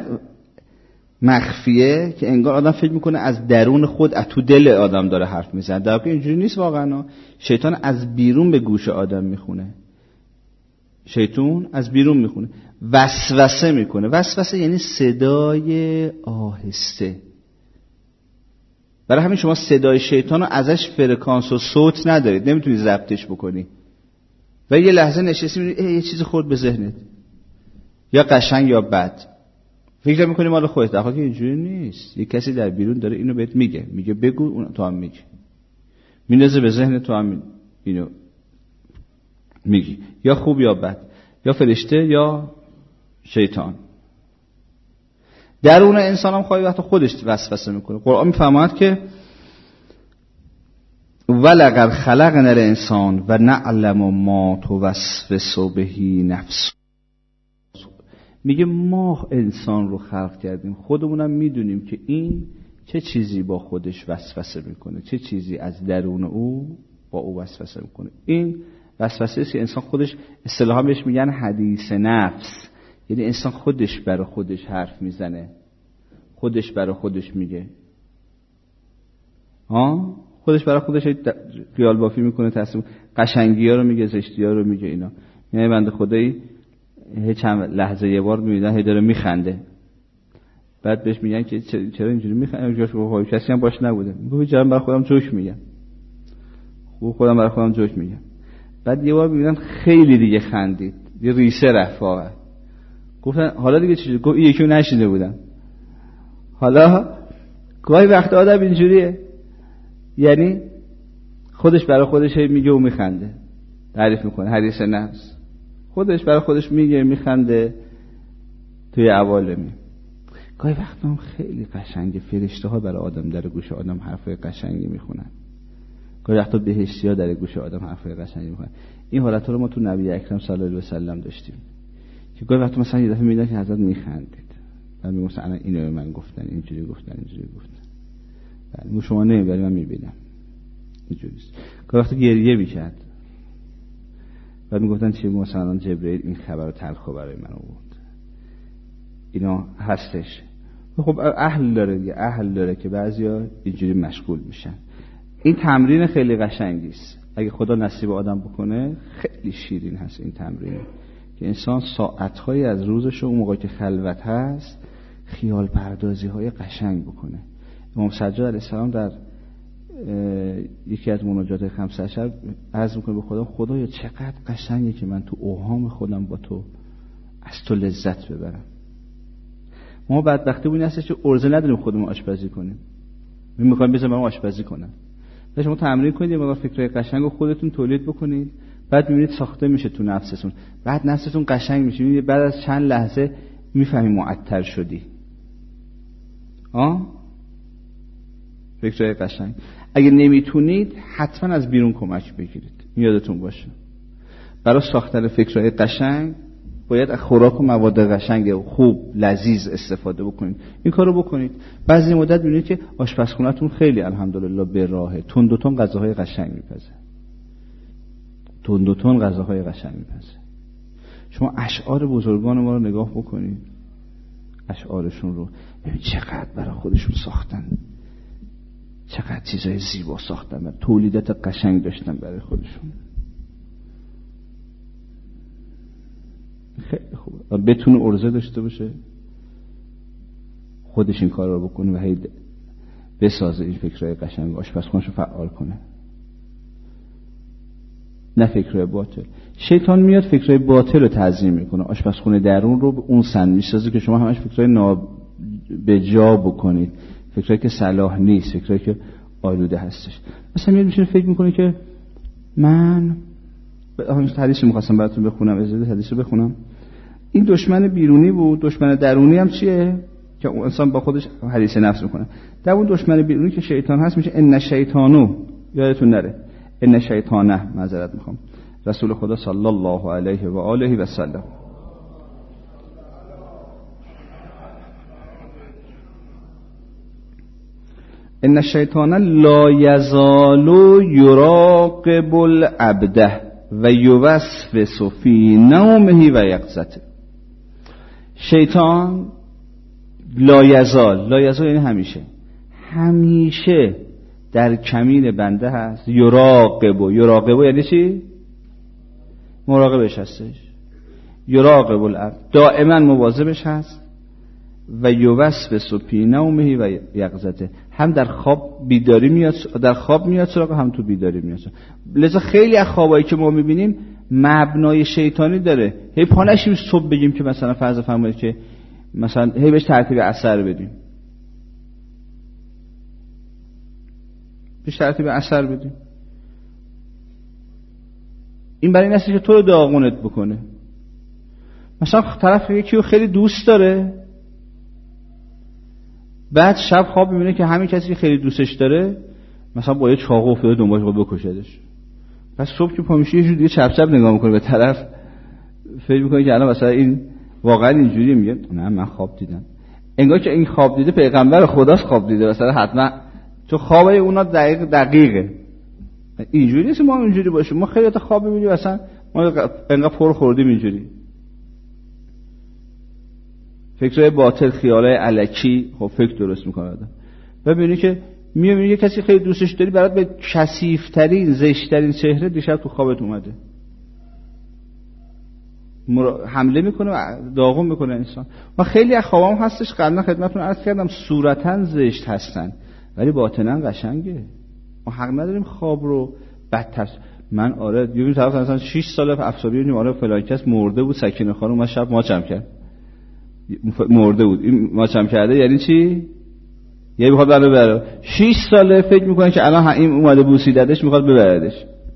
مخفیه که انگار آدم فکر میکنه از درون خود، از تو دل آدم داره حرف میزنه، در حالی که اینجوری نیست واقعا. شیطان از بیرون به گوش آدم میخونه. شیطان از بیرون میخونه، وسوسه میکنه. وسوسه یعنی صدای آهسته. برای همین شما صدای شیطان رو ازش فرکانس و صوت ندارید، نمیتونید ضبطش بکنی. و یه لحظه نشستی میبینی یه چیز خورد به ذهنت، یا قشنگ یا بد، فکر میکنی مال خودت، در حالی که اینجوری نیست. یه کسی در بیرون داره اینو بهت میگه، میگه بگو، اون تو هم میگی، میندازه به ذهن تو هم اینو میگی، یا خوب یا بد، یا فرشته یا شیطان. درون انسان هم خواهی وقت خودش وسوسه میکنه. قرآن میفرماید که ولقد خلقنا الانسان و نعلم ما توسوس به نفسه. میگه ما انسان رو خلق کردیم، خودمونم میدونیم که این چه چیزی با خودش وسوسه میکنه، چه چیزی از درون او با او وسوسه میکنه. این وسوسه است که انسان خودش، اصطلاحا بهش میگن حدیث نفس، یعنی انسان خودش برای خودش حرف میزنه، خودش برای خودش میگه. ها خودش برای خودش خیال بافی میکنه، تصمیم قشنگی ها رو میگه، زشتی ها رو میگه. اینا یعنی بنده خدایی هیچ چند لحظه یه بار میبینن هی داره میخنده، بعد بهش میگن که چرا اینجوری میخنده؟ جاش رو کسی هم باش نبوده، میگه جرم برای خودم جوک میگم، خوب خودم برای خودم جوک میگم. بعد یه بار میبینن خیلی دیگه خندید، یه ریسه رفت واقعا. گفتن حالا دیگه چیزی؟ گفت یکی رو نشیده بودم. حالا گاهی وقت آدم اینجوریه، یعنی خودش برای خودش میگه و میخنده، تعریف میکنه، حدیث نفس. خودش برای خودش میگه، میخنده توی عوالمی. گاهی وقت هم خیلی قشنگه، فرشته ها برای آدم در گوش آدم حرفای قشنگی میخونن. گاهی وقتا بهشتی ها در گوش آدم حرفای قشنگی میخونن. این حالت رو ما تو نبی اکرم صلی الله علیه و سلم داشتیم که گاهی وقتا مثلا یه دفعه میدن که حضرت میخندید، بعد میگم مثلا اینو به من گفتن، اینجوری گفتن، اینجوری گفتن. بعد شما نمیبری، من میبینم اینجوریست. گاهی وقتا گریه میکرد، بعد میگفتن چی؟ مثلا جبرئیل این خبر تلخو برای من آورد. اینا هستش. خب اهل داره دیگه، اهل داره که بعضیا اینجوری مشغول میشن. این تمرین خیلی قشنگی است، اگه خدا نصیب آدم بکنه خیلی شیرین هست این تمرین، که انسان ساعت‌هایی از روزش اون موقعی که خلوت هست خیال پردازی‌های قشنگ بکنه. امام سجاد علیه السلام در یکی از مناجات خمسه عشر عرض میکنه به خدا، خدایا چقدر قشنگه که من تو اوهام خودم با تو از تو لذت ببرم. ما بدبختی بود این هستش که ارزه نداریم خودمون آشپزی کنیم، می میخوایم بذاریم من آشپزی کنم. بعد شما تمرین کنید یه مقدار فکرای قشنگ رو خودتون تولید بکنید، بعد میبینید ساخته میشه تو نفستون، بعد نفستون قشنگ میشه، میبینید بعد از چند لحظه میفهمی معطر شدی. آه فکرای قشنگ. اگه نمیتونید حتما از بیرون کمک بگیرید، یادتون باشه برای ساختن فکرای قشنگ باید از خوراک و مواد قشنگ و خوب لذیذ استفاده بکنید. این کارو بکنید. بعضی مدت میبینید که آشپزخونه‌تون خیلی الحمدلله به راهه، تون دو تون غذاهای قشنگ میپزه، تون دو تون غذاهای قشنگ میپزه. شما اشعار بزرگان ما رو نگاه بکنید، اشعارشون رو ببین چقدر برای خودشون ساختن، چقدر چیزای زیبا ساختن، تولیدات قشنگ داشتن برای خودشون. خیلی خوبه بتونه ارزه داشته باشه، خودش این کار رو بکنه و هی بسازه این فکرهای قشنگ، آشپزخونه‌شو فعال کنه، نه فکرهای باطل. شیطان میاد فکرهای باطل رو تعظیم میکنه، آشپزخونه درون رو به اون سن میسازه که شما همش فکرهای نابجا بکنید، فکرهایی که صلاح نیست، فکرهایی که آلوده هستش. مثلا میاد میشینه فکر میکنه که من همین حدیثی میخواستم براتون بخونم، اجازه حدیث رو بخونم. این دشمن بیرونی بود، دشمن درونی هم چیه که اون انسان با خودش حدیث نفس میکنه. در اون دشمن بیرونی که شیطان هست میشه ان شیطانو، یادتون نره ان شیطانه، معذرت میخوام، رسول خدا صلی الله علیه و آله و سلم. ان الشیطان لا یزال یراقب العبد و یوسوس فی نومه و یقظته. شیطان لا یزال، لا یزال یعنی همیشه، همیشه در کمین بنده هست. یراقب، یراقب یعنی چی؟ مراقبش هستش. یراقب العبد، دائما مواظبش هست. و یوسوس فی نومه و یقظته، هم در خواب بیداری میاد، در خواب میاد سراغ، هم تو بیداری میاد. لذا خیلی از خوابایی که ما میبینیم مبنای شیطانی داره. هی پا نشیم صبح بگیم که مثلا فرض فرمایید که مثلا هی بهش ترتیب اثر بدیم، بهش ترتیب اثر بدیم. این برای این است که تو رو داغونت بکنه. مثلا طرف یکی رو خیلی دوست داره، بعد شب خواب میبینه که همین کسی که خیلی دوستش داره مثلا با یه چاقو افتاده دنبالش با بکشدش. پس صبح که پا میشه یه جور دیگه چپ چپ نگاه میکنه به طرف، فکر میکنه که الان مثلا این واقعا اینجوریه. میگه نه من خواب دیدم. انگار که این خواب دیده پیغمبر خداست خواب دیده مثلا، حتما تو خوابای اونا دقیق دقیقه. اینجوری نیست ما اینجوری باشیم. ما خیلی تا خواب میبینیم مثلا ما انقدر پر خوردیم اینجوری. فکرهای باطل، خیالای الکی، خب فکر درست میکنه آدم. ببینی که میاد یه کسی خیلی دوستش داری، برات به کثیف‌ترین زشت‌ترین چهره دیشب تو خوابت اومده، مرا... حمله میکنه و داغون میکنه انسان. ما خیلی از خوابام هستش قبلا خدمتتون عرض کردم صورتاً زشت هستن ولی باطناً قشنگه. ما حق نداریم خواب رو بدتر. من آره یه طرف مثلا شش سال افساری بودیم، آره فلان کس مرده بود، سکینه خانم ما شب ماچم کرد، مرده بود. این ماچم کرده یعنی چی؟ یعنی میخواد بره بره. شش ساله فکر میکنه که الان این اومده بوسیدتش میخواد ببردش.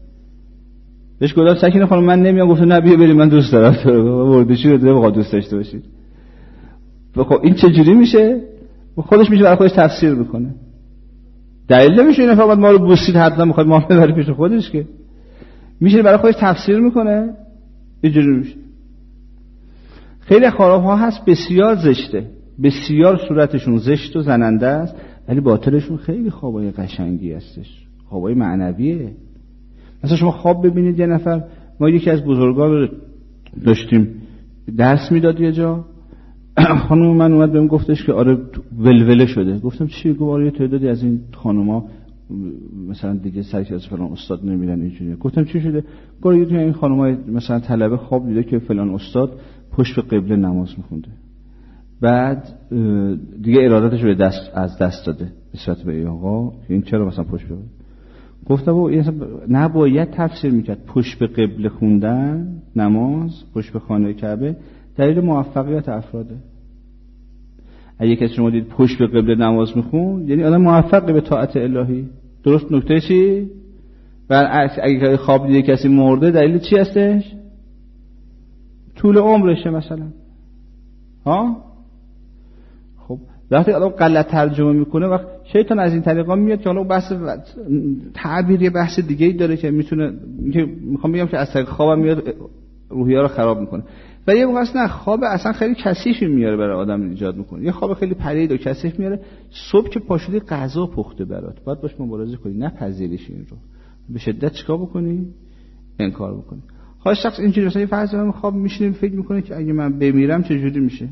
بهش گفتم سکینه خانم من نمیام، گفت نه بیا بریم من دوست دارم تو. مرده چی رو داره بخواد دوست داشته باشید. خب این چه جوری میشه؟ خودش میشه برای خودش تفسیر میکنه. دلیل نمیشه این فقط ما رو بوسید حتما میخواد ما ببره پیش خودش، که میشه برای خودش تفسیر میکنه. اینجوری میشه. خیلی خراب ها هست بسیار زشته، بسیار صورتشون زشت و زننده است ولی باطلشون خیلی خوابای قشنگی هستش، خوابای معنویه. مثلا شما خواب ببینید یه نفر، ما یکی از بزرگان رو داشتیم درس میداد یه جا، خانم من اومد بهم گفتش که آره ولوله شده. گفتم چی؟ گفت آره یه تعدادی از این خانوما مثلا دیگه سرش از فلان استاد نمیرن اینجوریه. گفتم چی شده؟ گفت یه این خانوما مثلا طلبه خواب دیده که فلان استاد پشت به قبله نماز میخونده، بعد دیگه ارادتش رو دست از دست داده نسبت به این آقا، این چرا مثلا پشت به. گفتم او نباید تفسیر میکرد پشت به قبله خوندن نماز، پشت به خانه کعبه دلیل موفقیت افراده. اگه کسی شما دید پشت به قبله نماز میخون یعنی آدم موفقه به طاعت الهی. درست نکته چی؟ برعکس اگه خواب دیده کسی مرده دلیل چی هستش؟ طول عمرشه مثلا. ها؟ خب وقتی آدم غلط ترجمه میکنه وقت شیطان از این طریقا میاد که حالا بحث تعبیر یه بحث دیگه ای داره که میتونه، میخوام بگم که از طریق خوابم میاد روحیه رو خراب میکنه. و یه موقع نه خواب اصلا خیلی کثیفی میاره برای آدم ایجاد میکنه. یه خواب خیلی پرید و کثیف میاره. صبح که پاشودی غذا پخته برات، باید باش مبارزه کنی، نه پذیرش این رو به شدت چیکار بکنی؟ انکار بکنی. حالا شخص اینجوری مثلا فرض کنم خواب میشینه فکر میکنه که اگه من بمیرم چه جوری میشه.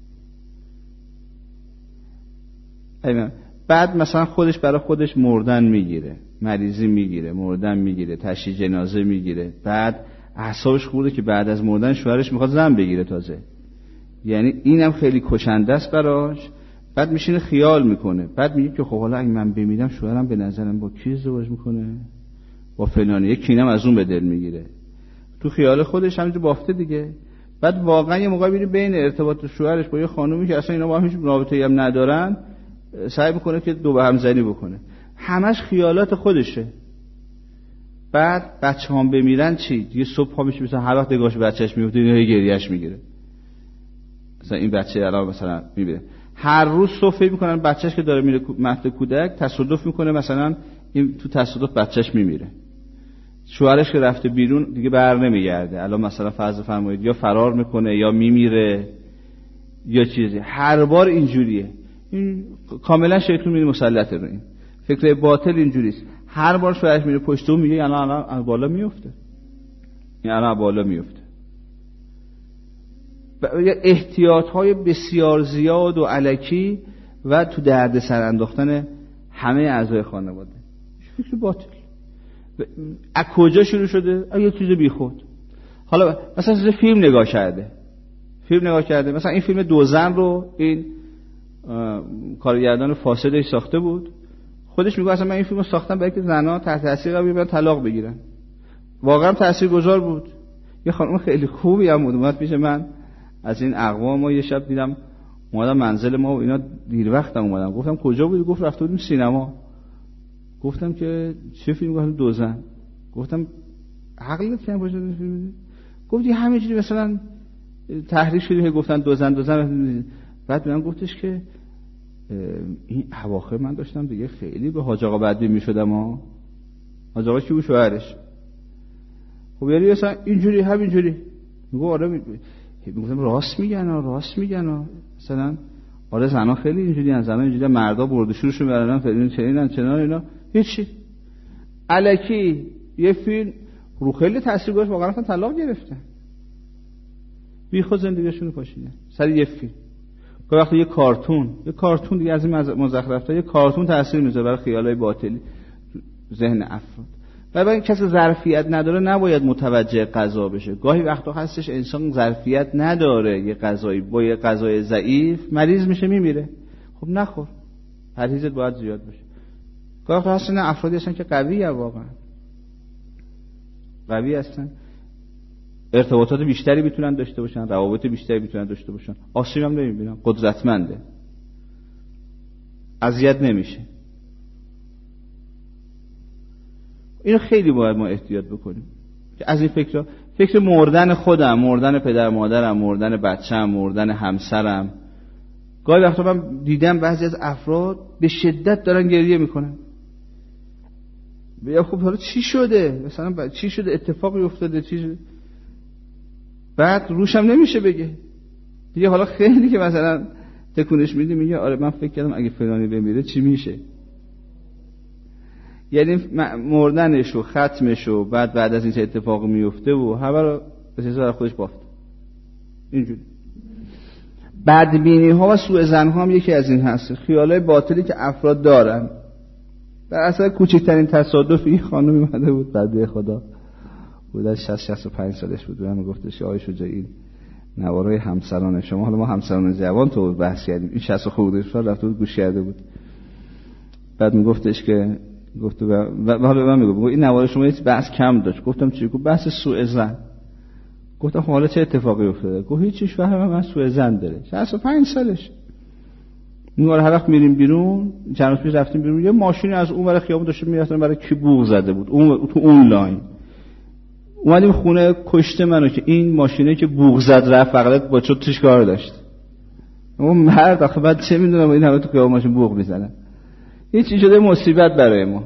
اینا بعد مثلا خودش برای خودش مردن میگیره، مریضی میگیره، مردن میگیره، تشییع جنازه میگیره. بعد اعصابش خورده که بعد از مردن شوهرش میخواد زن بگیره تازه. یعنی اینم خیلی کشنده است براش. بعد میشینه خیال میکنه، بعد میگه که خب حالا اگه من بمیرم شوهرم به نظرم با کی ازدواج میکنه؟ با فلانی. یک کینم از اون به دل میگیره تو خیال خودش همینجور بافته دیگه. بعد واقعا یه موقع میبینی بین ارتباط شوهرش با یه خانومی که اصلا اینا با هم هیچ رابطه‌ای هم ندارن سعی میکنه که دو به هم زنی بکنه. همش خیالات خودشه. بعد بچه هم بمیرن چی؟ دیگه صبح ها میشه مثلا هر وقت نگاهش بچهش میفته اینو گریهش میگیره. مثلا این بچه الان مثلا میبینه هر روز صبح فکر میکنن بچهش که داره میره مهد کودک تصادف میکنه، مثلا این تو تصادف بچهش میمیره. شوهرش که رفته بیرون دیگه بر نمیگرده، الان مثلا فرض فرمایید یا فرار میکنه یا میمیره یا چیزی، هر بار اینجوریه. این کاملا شیطان میره مسلطه رو این فکر باطل اینجوریست. هر بار شوهرش میره پشت اون میگه الان الان بالا میفته، این الان بالا میفته. احتیاط‌های بسیار زیاد و الکی و تو درد سر انداختن همه اعضای خانواده. فکر باطل. از کجا شروع شده؟ یه چیز بیخود. حالا مثلا چیز فیلم نگاه کرده، فیلم نگاه کرده مثلا این فیلم دو زن رو این کارگردان فاسدش ساخته بود. خودش میگه اصلا من این فیلمو ساختم برای که زن‌ها تحت تاثیر قرار بگیرن طلاق بگیرن. واقعا تاثیرگذار بود. یه خانم خیلی خوبی هم بود، اومد پیش من از این اقوام. ما یه شب دیدم اومدم منزل ما و اینا دیر وقتم اومدم. گفتم کجا بودی؟ گفت رفته بودیم سینما. گفتم که چه فیلم؟ گفتم دو زن. گفتم عقلت کم باشه فیلم. گفت یه همینجوری مثلا تحریک شدیم گفتن دو زن دو زن. بعد من گفتش که این اواخر من داشتم دیگه خیلی به حاج آقا بدبین میشدم ها. حاج آقا کی بود؟ شوهرش. خب یعنی مثلا اینجوری همینجوری میگه آره می... میگفتم راست میگن ها راست میگن ها مثلا آره زنا خیلی اینجوری ان، زنا اینجوری مردا برده شورشون برادن فلان چنینن چنان اینا هیچی الکی. یه فیلم رو خیلی تاثیر گذاشت، واقعا اصلا طلاق گرفتن، بی خود زندگیشون رو پاشیدن سر یه فیلم. که وقتی یه کارتون یه کارتون دیگه از این مزخرف‌ها، یه کارتون تاثیر میذاره برای خیالای باطلی ذهن افراد. برای این کسی ظرفیت نداره نباید متوجه غذا بشه. گاهی وقتا هستش انسان ظرفیت نداره یه غذایی با یه غذای ضعیف مریض میشه میمیره. خب نخور، پرهیزت باید زیاد بشه. گاهی وقتا هستن افرادی هستن که قوی ها، واقعا قوی هستن، ارتباطات بیشتری میتونن داشته باشن، روابط بیشتری میتونن داشته باشن، آسیب هم نمیبینن، قدرتمنده، اذیت نمیشه. اینو خیلی باید ما احتیاط بکنیم که از این فکر فکر مردن خودم، مردن پدر مادرم، مردن بچه‌م، مردن همسرم. گاهی وقتا من دیدم بعضی از افراد به شدت دارن گریه میکنن. بیا خب حالا چی شده؟ مثلا چی شده؟ اتفاقی افتاده چی شده؟ بعد روشم نمیشه بگه دیگه. حالا خیلی که مثلا تکونش میدی میگه آره من فکر کردم اگه فلانی بمیره چی میشه. یعنی مردنش و ختمش و بعد بعد از این چه اتفاقی میفته و همه رو به حساب خودش بافت. اینجوری بدبینی ها و سوء ظن ها هم یکی از این هست، خیالای باطلی که افراد دارن. در اصل کوچکترین تصادفی خانم اومده بود بعد خدا بود از شصت شصت و پنج سالش بود، من گفتش آقای شجاعی این نوارای همسران شما، حالا ما همسران جوان تو بحث کردیم، این شصت خورده سال رفته بود گوش کرده بود. بعد میگفتش که گفت و حالا من میگم این نوار شما هیچ بحث کم داشت. گفتم چی؟ گفت بحث سوء ظن. گفتم حالا چه اتفاقی افتاده؟ گفت هیچیش، فهم من سوء ظن داره. شصت و پنج سالش. میگه هر وقت میریم بیرون، چند روز پیش رفتیم بیرون، یه ماشینی از اون ور خیابون داشت میرفتن برای کی بوق زده بود اون تو اون لاین. اومدیم خونه کشته منو که این ماشینه که بوق زد رفت فقط با چه توش کار داشت. اون مرد آخه بعد چه میدونم این همه تو خیابون ماشین بوق میزنن. هیچ شده مصیبت برای ما.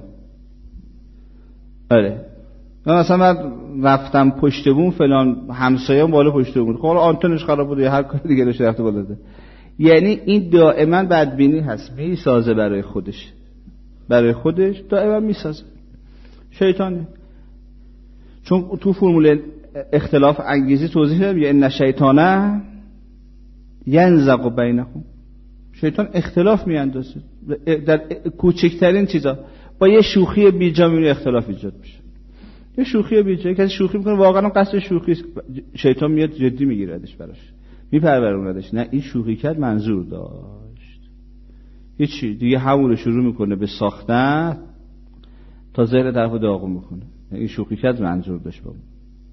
آره من مثلا من رفتم پشت بوم فلان همسایه‌ام بالا پشت بوم، خب آنتنش خراب بود یا هر کاری دیگه روش رفته بالا ده. یعنی این دائما بدبینی هست، میسازه برای خودش، برای خودش دائما میسازه. شیطانه. چون تو فرمول اختلاف انگیزی توضیح دادم یا ان شیطانه ینزغ بینهم، شیطان اختلاف میاندازه در کوچکترین چیزا. با یه شوخی بیجا میونه اختلاف ایجاد میشه. یه شوخی بیجا، کسی شوخی میکنه واقعا قصد شوخی است، شیطان میاد جدی میگیردش براش، میپروردش. نه این شوخی کرد منظور داشت، هیچی دیگه همون رو شروع میکنه به ساختن تا ذهن طرفو داغون میکنه. این شوخی کرد منظور داشت. بابا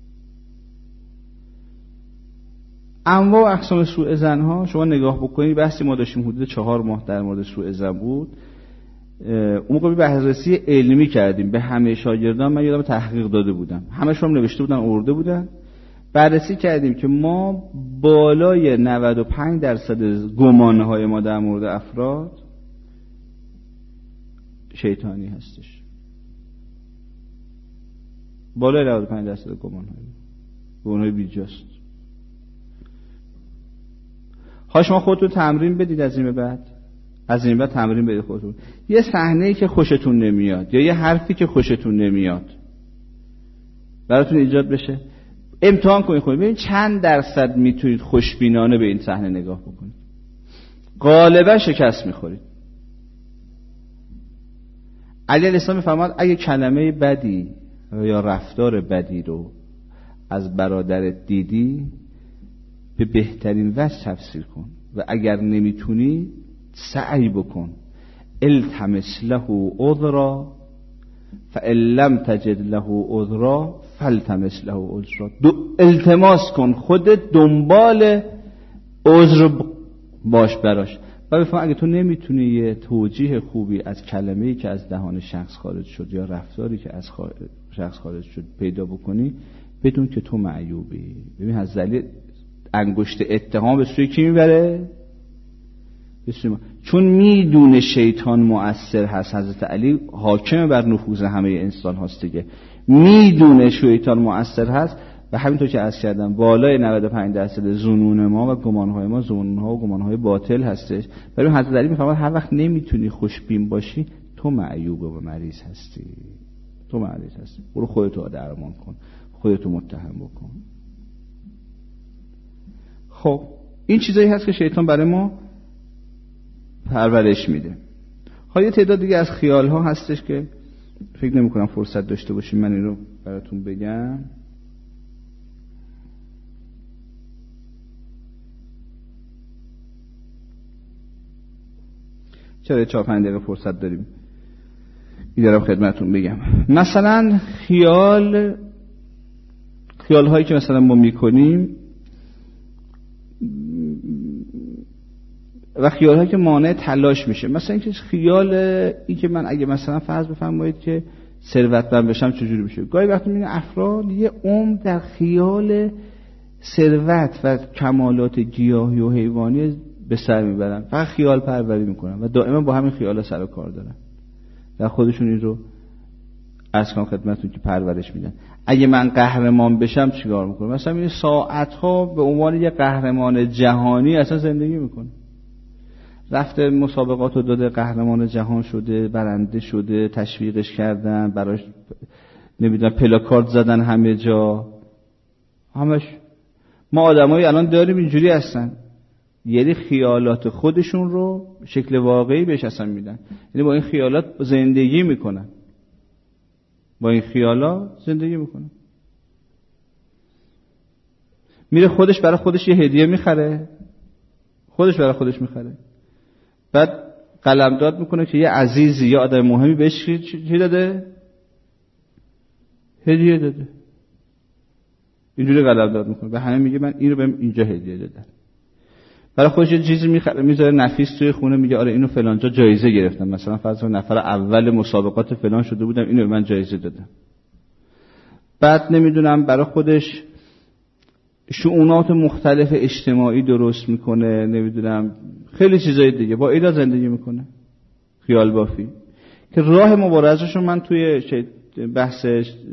انواع و اقسام سوء ظن ها شما نگاه بکنید. بحثی ما داشتیم حدود چهار ماه در مورد سوء ظن بود. اون موقع بررسی علمی کردیم به همه شاگردان. من یادم تحقیق داده بودم، همشون نوشته بودن آورده بودن. بررسی کردیم که ما بالای نود و پنج درصد گمانه های ما در مورد افراد شیطانی هستش. بالای نود و پنج درصد گمان‌های گمان‌های بیجاست. ها شما خودتون تمرین بدید از این به بعد، از این بعد تمرین بدید خودتون. یه صحنه‌ای که خوشتون نمیاد یا یه حرفی که خوشتون نمیاد براتون ایجاد بشه، امتحان کنید خودتون ببینید چند درصد میتونید خوشبینانه به این صحنه نگاه بکنید. غالبا شکست میخورید. علی علیه السلام میفرماد اگه کلمه بدی یا رفتار بدی رو از برادرت دیدی به بهترین وجه تفسیر کن و اگر نمیتونی سعی بکن التمس له عذرا فإن لم تجد له عذرا فالتمس له عذرا. التماس کن، خودت دنبال عذر باش براش و بفهم اگه تو نمیتونی یه توجیه خوبی از کلمه‌ای که از دهان شخص خارج شد یا رفتاری که از شخص خارج شد پیدا بکنی، بدون که تو معیوبی. ببین حضرت علی انگشت اتهام به سوی کی میبره؟ به سوی ما. چون میدونه شیطان مؤثر هست. حضرت علی حاکم بر نفوذ همه انسان هست دیگه، میدونه شیطان مؤثر هست و همینطور که عرض کردم بالای نود و پنج درصد ظنون ما و گمانهای ما ظنونها و گمانهای باطل هستش. ولی حضرت علی میفهمه هر وقت نمیتونی خوشبین باشی تو معیوب و مریض هستی، تو مریض هستی. برو خودتو درمان کن، خودتو متهم بکن. خب این چیزایی هست که شیطان برای ما پرورش میده. ها یه تعداد دیگه از خیال ها هستش که فکر نمی کنم فرصت داشته باشیم من این رو براتون بگم. چرا چهار پنج دقیقه فرصت داریم میدارم خدمتون بگم. مثلا خیال خیال هایی که مثلا ما میکنیم و خیال هایی که مانع تلاش میشه. مثلا اینکه خیال این که من اگه مثلا فرض بفرمایید که ثروتمند بشم چجوری میشه. گاهی وقتی میبینید افراد یه عمر در خیال ثروت و کمالات گیاهی و حیوانی به سر میبرن، فقط خیال پروری میکنن و دائما با همین خیالا سر و کار دارن. در خودشون این رو از کام خدمتتون که پرورش میدن. اگه من قهرمان بشم چیکار میکنم؟ مثلا این ساعتها به عنوان یه قهرمان جهانی اصلا زندگی میکنه. رفته مسابقات رو داده، قهرمان جهان شده، برنده شده، تشویقش کردن، براش نمیدونم پلاکارد زدن همه جا. همش ما آدمایی الان داریم اینجوری هستن، یعنی خیالات خودشون رو شکل واقعی بهش اصلا میدن، یعنی با این خیالات زندگی میکنن، با این خیالات زندگی میکنن. میره خودش برای خودش یه هدیه میخره، خودش برای خودش میخره، بعد قلمداد میکنه که یه عزیزی یا آدم مهمی بهش چی داده؟ هدیه داده. اینجوری قلمداد میکنه، به همه میگه من این رو بهم اینجا هدیه دادم. برای خودش یه چیزی میخره میذاره نفیس توی خونه، میگه آره اینو فلان جا جایزه گرفتم، مثلا فرض کن نفر اول مسابقات فلان شده بودم، اینو به من جایزه دادم. بعد نمیدونم برای خودش شؤونات مختلف اجتماعی درست میکنه، نمیدونم خیلی چیزای دیگه، با اینا زندگی میکنه. خیال بافی که راه مبارزه‌شو من توی بحث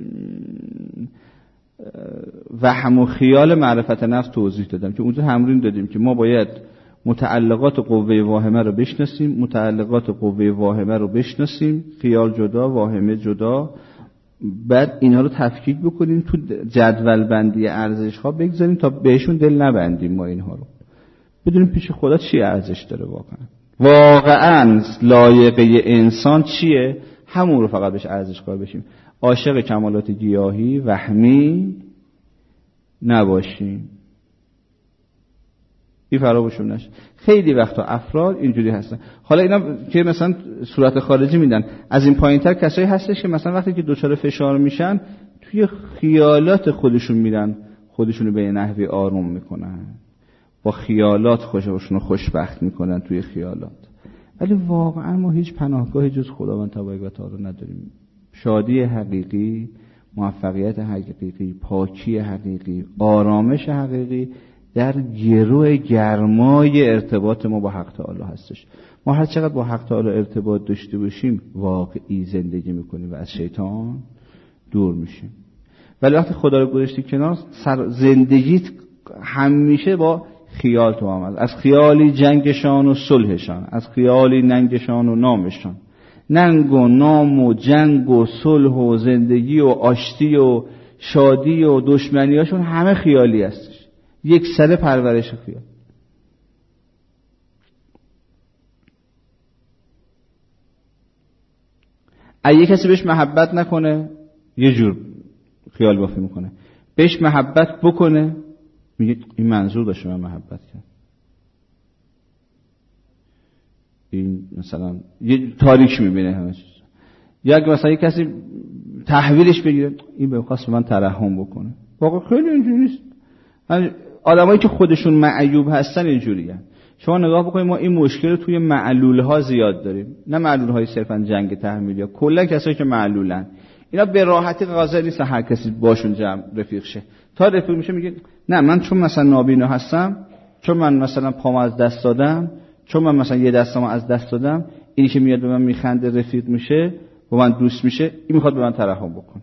وهم و خیال معرفت نفس توضیح دادم که اونجا تمرین دادیم که ما باید متعلقات قوه واهمه رو بشناسیم، متعلقات قوه واهمه رو بشناسیم، خیال جدا، واهمه جدا، بعد اینا رو تفکیک بکنیم، تو جدول بندی ارزش ها بگذاریم تا بهشون دل نبندیم. ما اینها رو بدونیم پیش خدا چی ارزش داره، واقعا واقعا لایقه انسان چیه، همون رو فقط بهش ارزش قائل بشیم. عاشق کمالات گیاهی وهمی نباشیم، این فراموشون نشه. خیلی وقتا افراد اینجوری هستن. حالا اینا که مثلا صورت خارجی میدن، از این پایینتر کسایی هستش که مثلا وقتی که دچار فشار میشن توی خیالات خودشون میرن خودشونو به نحوی آروم میکنن، با خیالات خودشونو خوشبخت میکنن توی خیالات. ولی واقعا ما هیچ پناهگاهی جز خداوند تبارک و تعالی نداریم. شادی حقیقی، موفقیت حقیقی، پاکی حقیقی، آرامش حقیقی در گرو گرمای ارتباط ما با حق تعالی هستش. ما هر چقدر با حق تعالی ارتباط داشته باشیم واقعی زندگی میکنیم و از شیطان دور میشیم. ولی وقتی خدا رو گذاشتی کنار، سر زندگیت همیشه با خیال تو هم از خیالی جنگشان و صلحشان، از خیالی ننگشان و نامشان. ننگ و نام و جنگ و صلح و زندگی و آشتی و شادی و دشمنیاشون همه خیالی هستش، یک سر پرورش خیال. اگه کسی بهش محبت نکنه یه جور خیال بافی میکنه، بهش محبت بکنه میگه این منظور داشته من محبت کرد. این مثلا یه تاریک میبینه همه چیز. یا اگه مثلا یه کسی تحویلش بگیره این به خواست من ترحم بکنه، واقعا خیلی اینجوری نیست. آدمایی که خودشون معیوب هستن اینجوری هستن. شما نگاه بکنید، ما این مشکل رو توی معلول‌ها زیاد داریم، نه معلول‌های صرفاً جنگ تحمیلی ها، کلا کسایی که معلولن اینا به راحتی قادر نیست هر کسی باشون جمع رفیق شه. تا رفیق میشه میگه نه من چون مثلا نابینا هستم، چون من مثلا پامو از دست دادم، چون من مثلا یه دستمو از دست دادم، اینی که میاد به من میخنده رفیق میشه با من دوست میشه، این میخواد به من ترحم بکنه.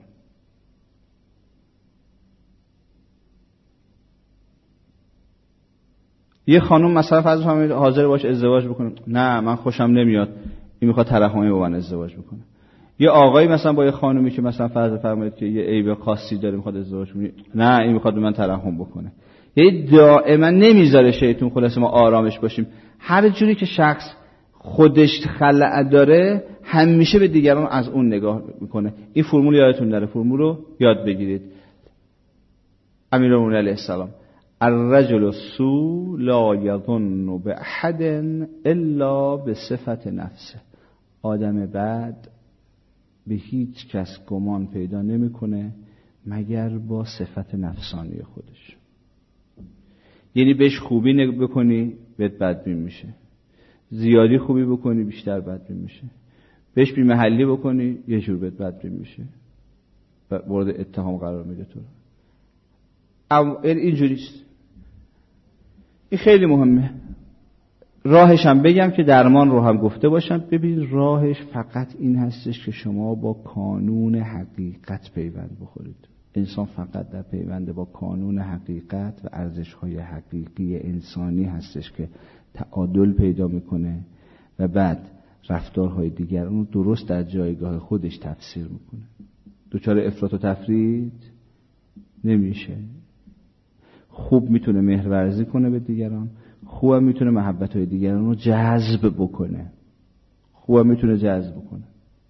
یه خانم مثلا فرض کنید حاضر باشه ازدواج بکنه، نه من خوشم نمیاد، این میخواد ترحمی با من ازدواج بکنه. یه آقایی مثلا با یه خانومی که مثلا فرض فرمایید که یه عیب خاصی داره میخواد ازدواج کنه، نه این میخواد به من ترحم بکنه. یعنی دائما نمیذاره شیطون خلاص ما آرامش باشیم. هر جوری که شخص خودش خلأ داره همیشه به دیگران از اون نگاه میکنه. این فرمول یادتون نره، فرمول رو یاد بگیرید. امیرالمومنین علیه السلام: الرجل السوء لا یظن باحد الا بصفت نفسه. آدم بد به هیچ کس گمان پیدا نمیکنه مگر با صفت نفسانی خودش. یعنی بهش خوبی نگاه بکنی بهت بدبین میشه، زیادی خوبی بکنی بیشتر بدبین میشه، بهش بی محلی بکنی یه جور بهت بدبین میشه و مورد اتهام قرار میده تو. اما اینجوریست. این خیلی مهمه. راهش هم بگم که درمان رو هم گفته باشم. ببین راهش فقط این هستش که شما با کانون حقیقت پیوند بخورید. انسان فقط در پیوند با کانون حقیقت و ارزش‌های حقیقی انسانی هستش که تعادل پیدا میکنه و بعد رفتارهای دیگران رو درست در جایگاه خودش تفسیر میکنه. دوچار افراط و تفرید نمیشه. خوب میتونه مهرورزی کنه به دیگران، خوب میتونه محبت‌های دیگران رو جذب بکنه، خوب میتونه جذب بکنه.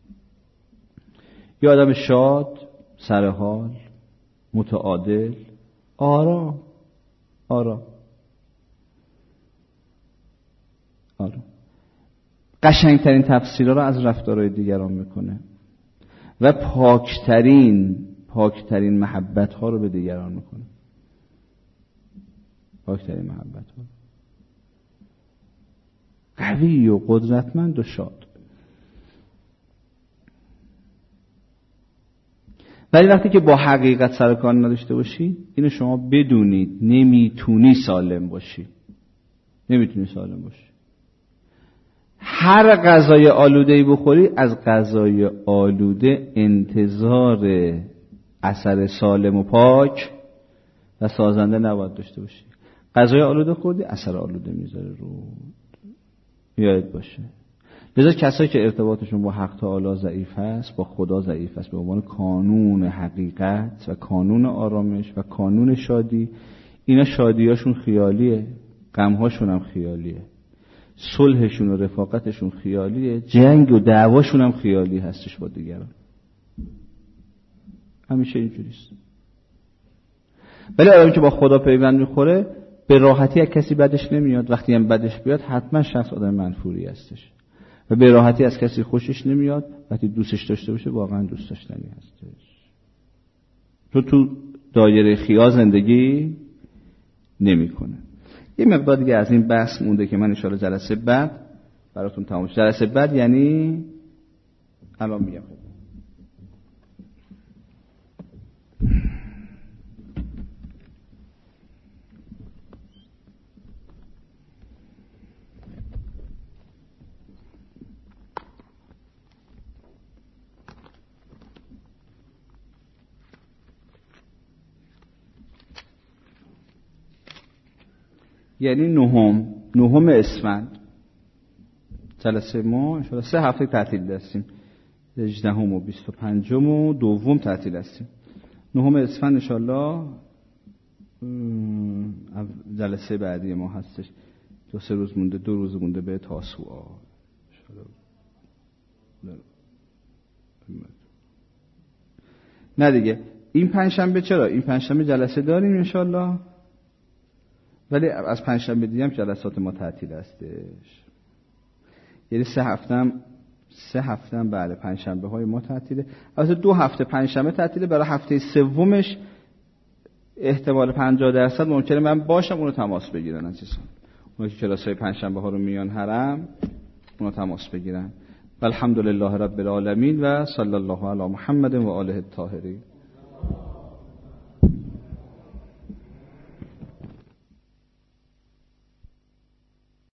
یه آدم شاد، سرحال، متعادل، آرام آرام آرام قشنگترین تفسیرها رو از رفتارهای دیگران میکنه و پاکترین پاکترین محبت‌ها رو به دیگران میکنه. پاکترین محبت‌ها، قوی و قدرتمند و شاد. ولی وقتی که با حقیقت سر و کار نداشته باشی، اینو شما بدونید نمیتونی سالم باشی. نمیتونی سالم باشی. هر غذای آلوده‌ای بخوری، از غذای آلوده انتظار اثر سالم و پاک و سازنده نباید داشته باشی. غذای آلوده خوردی، اثر آلوده میذاره رو. یادت باشه. لذا کسایی که ارتباطشون با حق تعالی ضعیف هست، با خدا ضعیف هست، به عنوان کانون حقیقت و کانون آرامش و کانون شادی، اینا شادیاشون خیالیه، غمهاشون هم خیالیه، صلحشون و رفاقتشون خیالیه، جنگ و دعواشون هم خیالی هستش با دیگران. همیشه اینجوریست. ولی آدمی که با خدا پیوند میخوره به راحتی از کسی بدش نمیاد. وقتی هم بدش بیاد حتما شخص آدم منفوری هستش و به راحتی از کسی خوشش نمیاد. وقتی دوستش داشته باشه واقعا دوست داشتنی هستش. تو تو دایره خیال زندگی نمیکنه. یه مقدار دیگه از این بحث مونده که من ان شاءالله جلسه بعد براتون تمام شه. جلسه بعد یعنی الان میگم. یعنی نهم نهم اسفند. جلسه ما انشاءالله سه هفته تعطیل هستیم، هجدهم و بیست و پنجم و دوم تعطیل هستیم. نهم اسفند انشاءالله جلسه بعدی ما هستش. دو سه روز مونده، دو روز مونده به تاسوعا. نه دیگه این پنجشنبه چرا؟ این پنجشنبه جلسه داریم انشاءالله، ولی از پنجشنبه دیگه هم جلسات ما تعطیل هستش. یعنی سه هفتم سه هفتم بله پنجشنبه های ما تعطیله. البته دو هفته پنجشنبه تعطیله، برای هفته سومش احتمال پنجاه درصد ممکنه من باشم، اونو تماس بگیرن عزیزان. اون که کلاسای پنجشنبه ها رو میان حرم اونو تماس بگیرن. والحمدلله رب العالمین و صلی الله علی محمد و آله الطاهرین.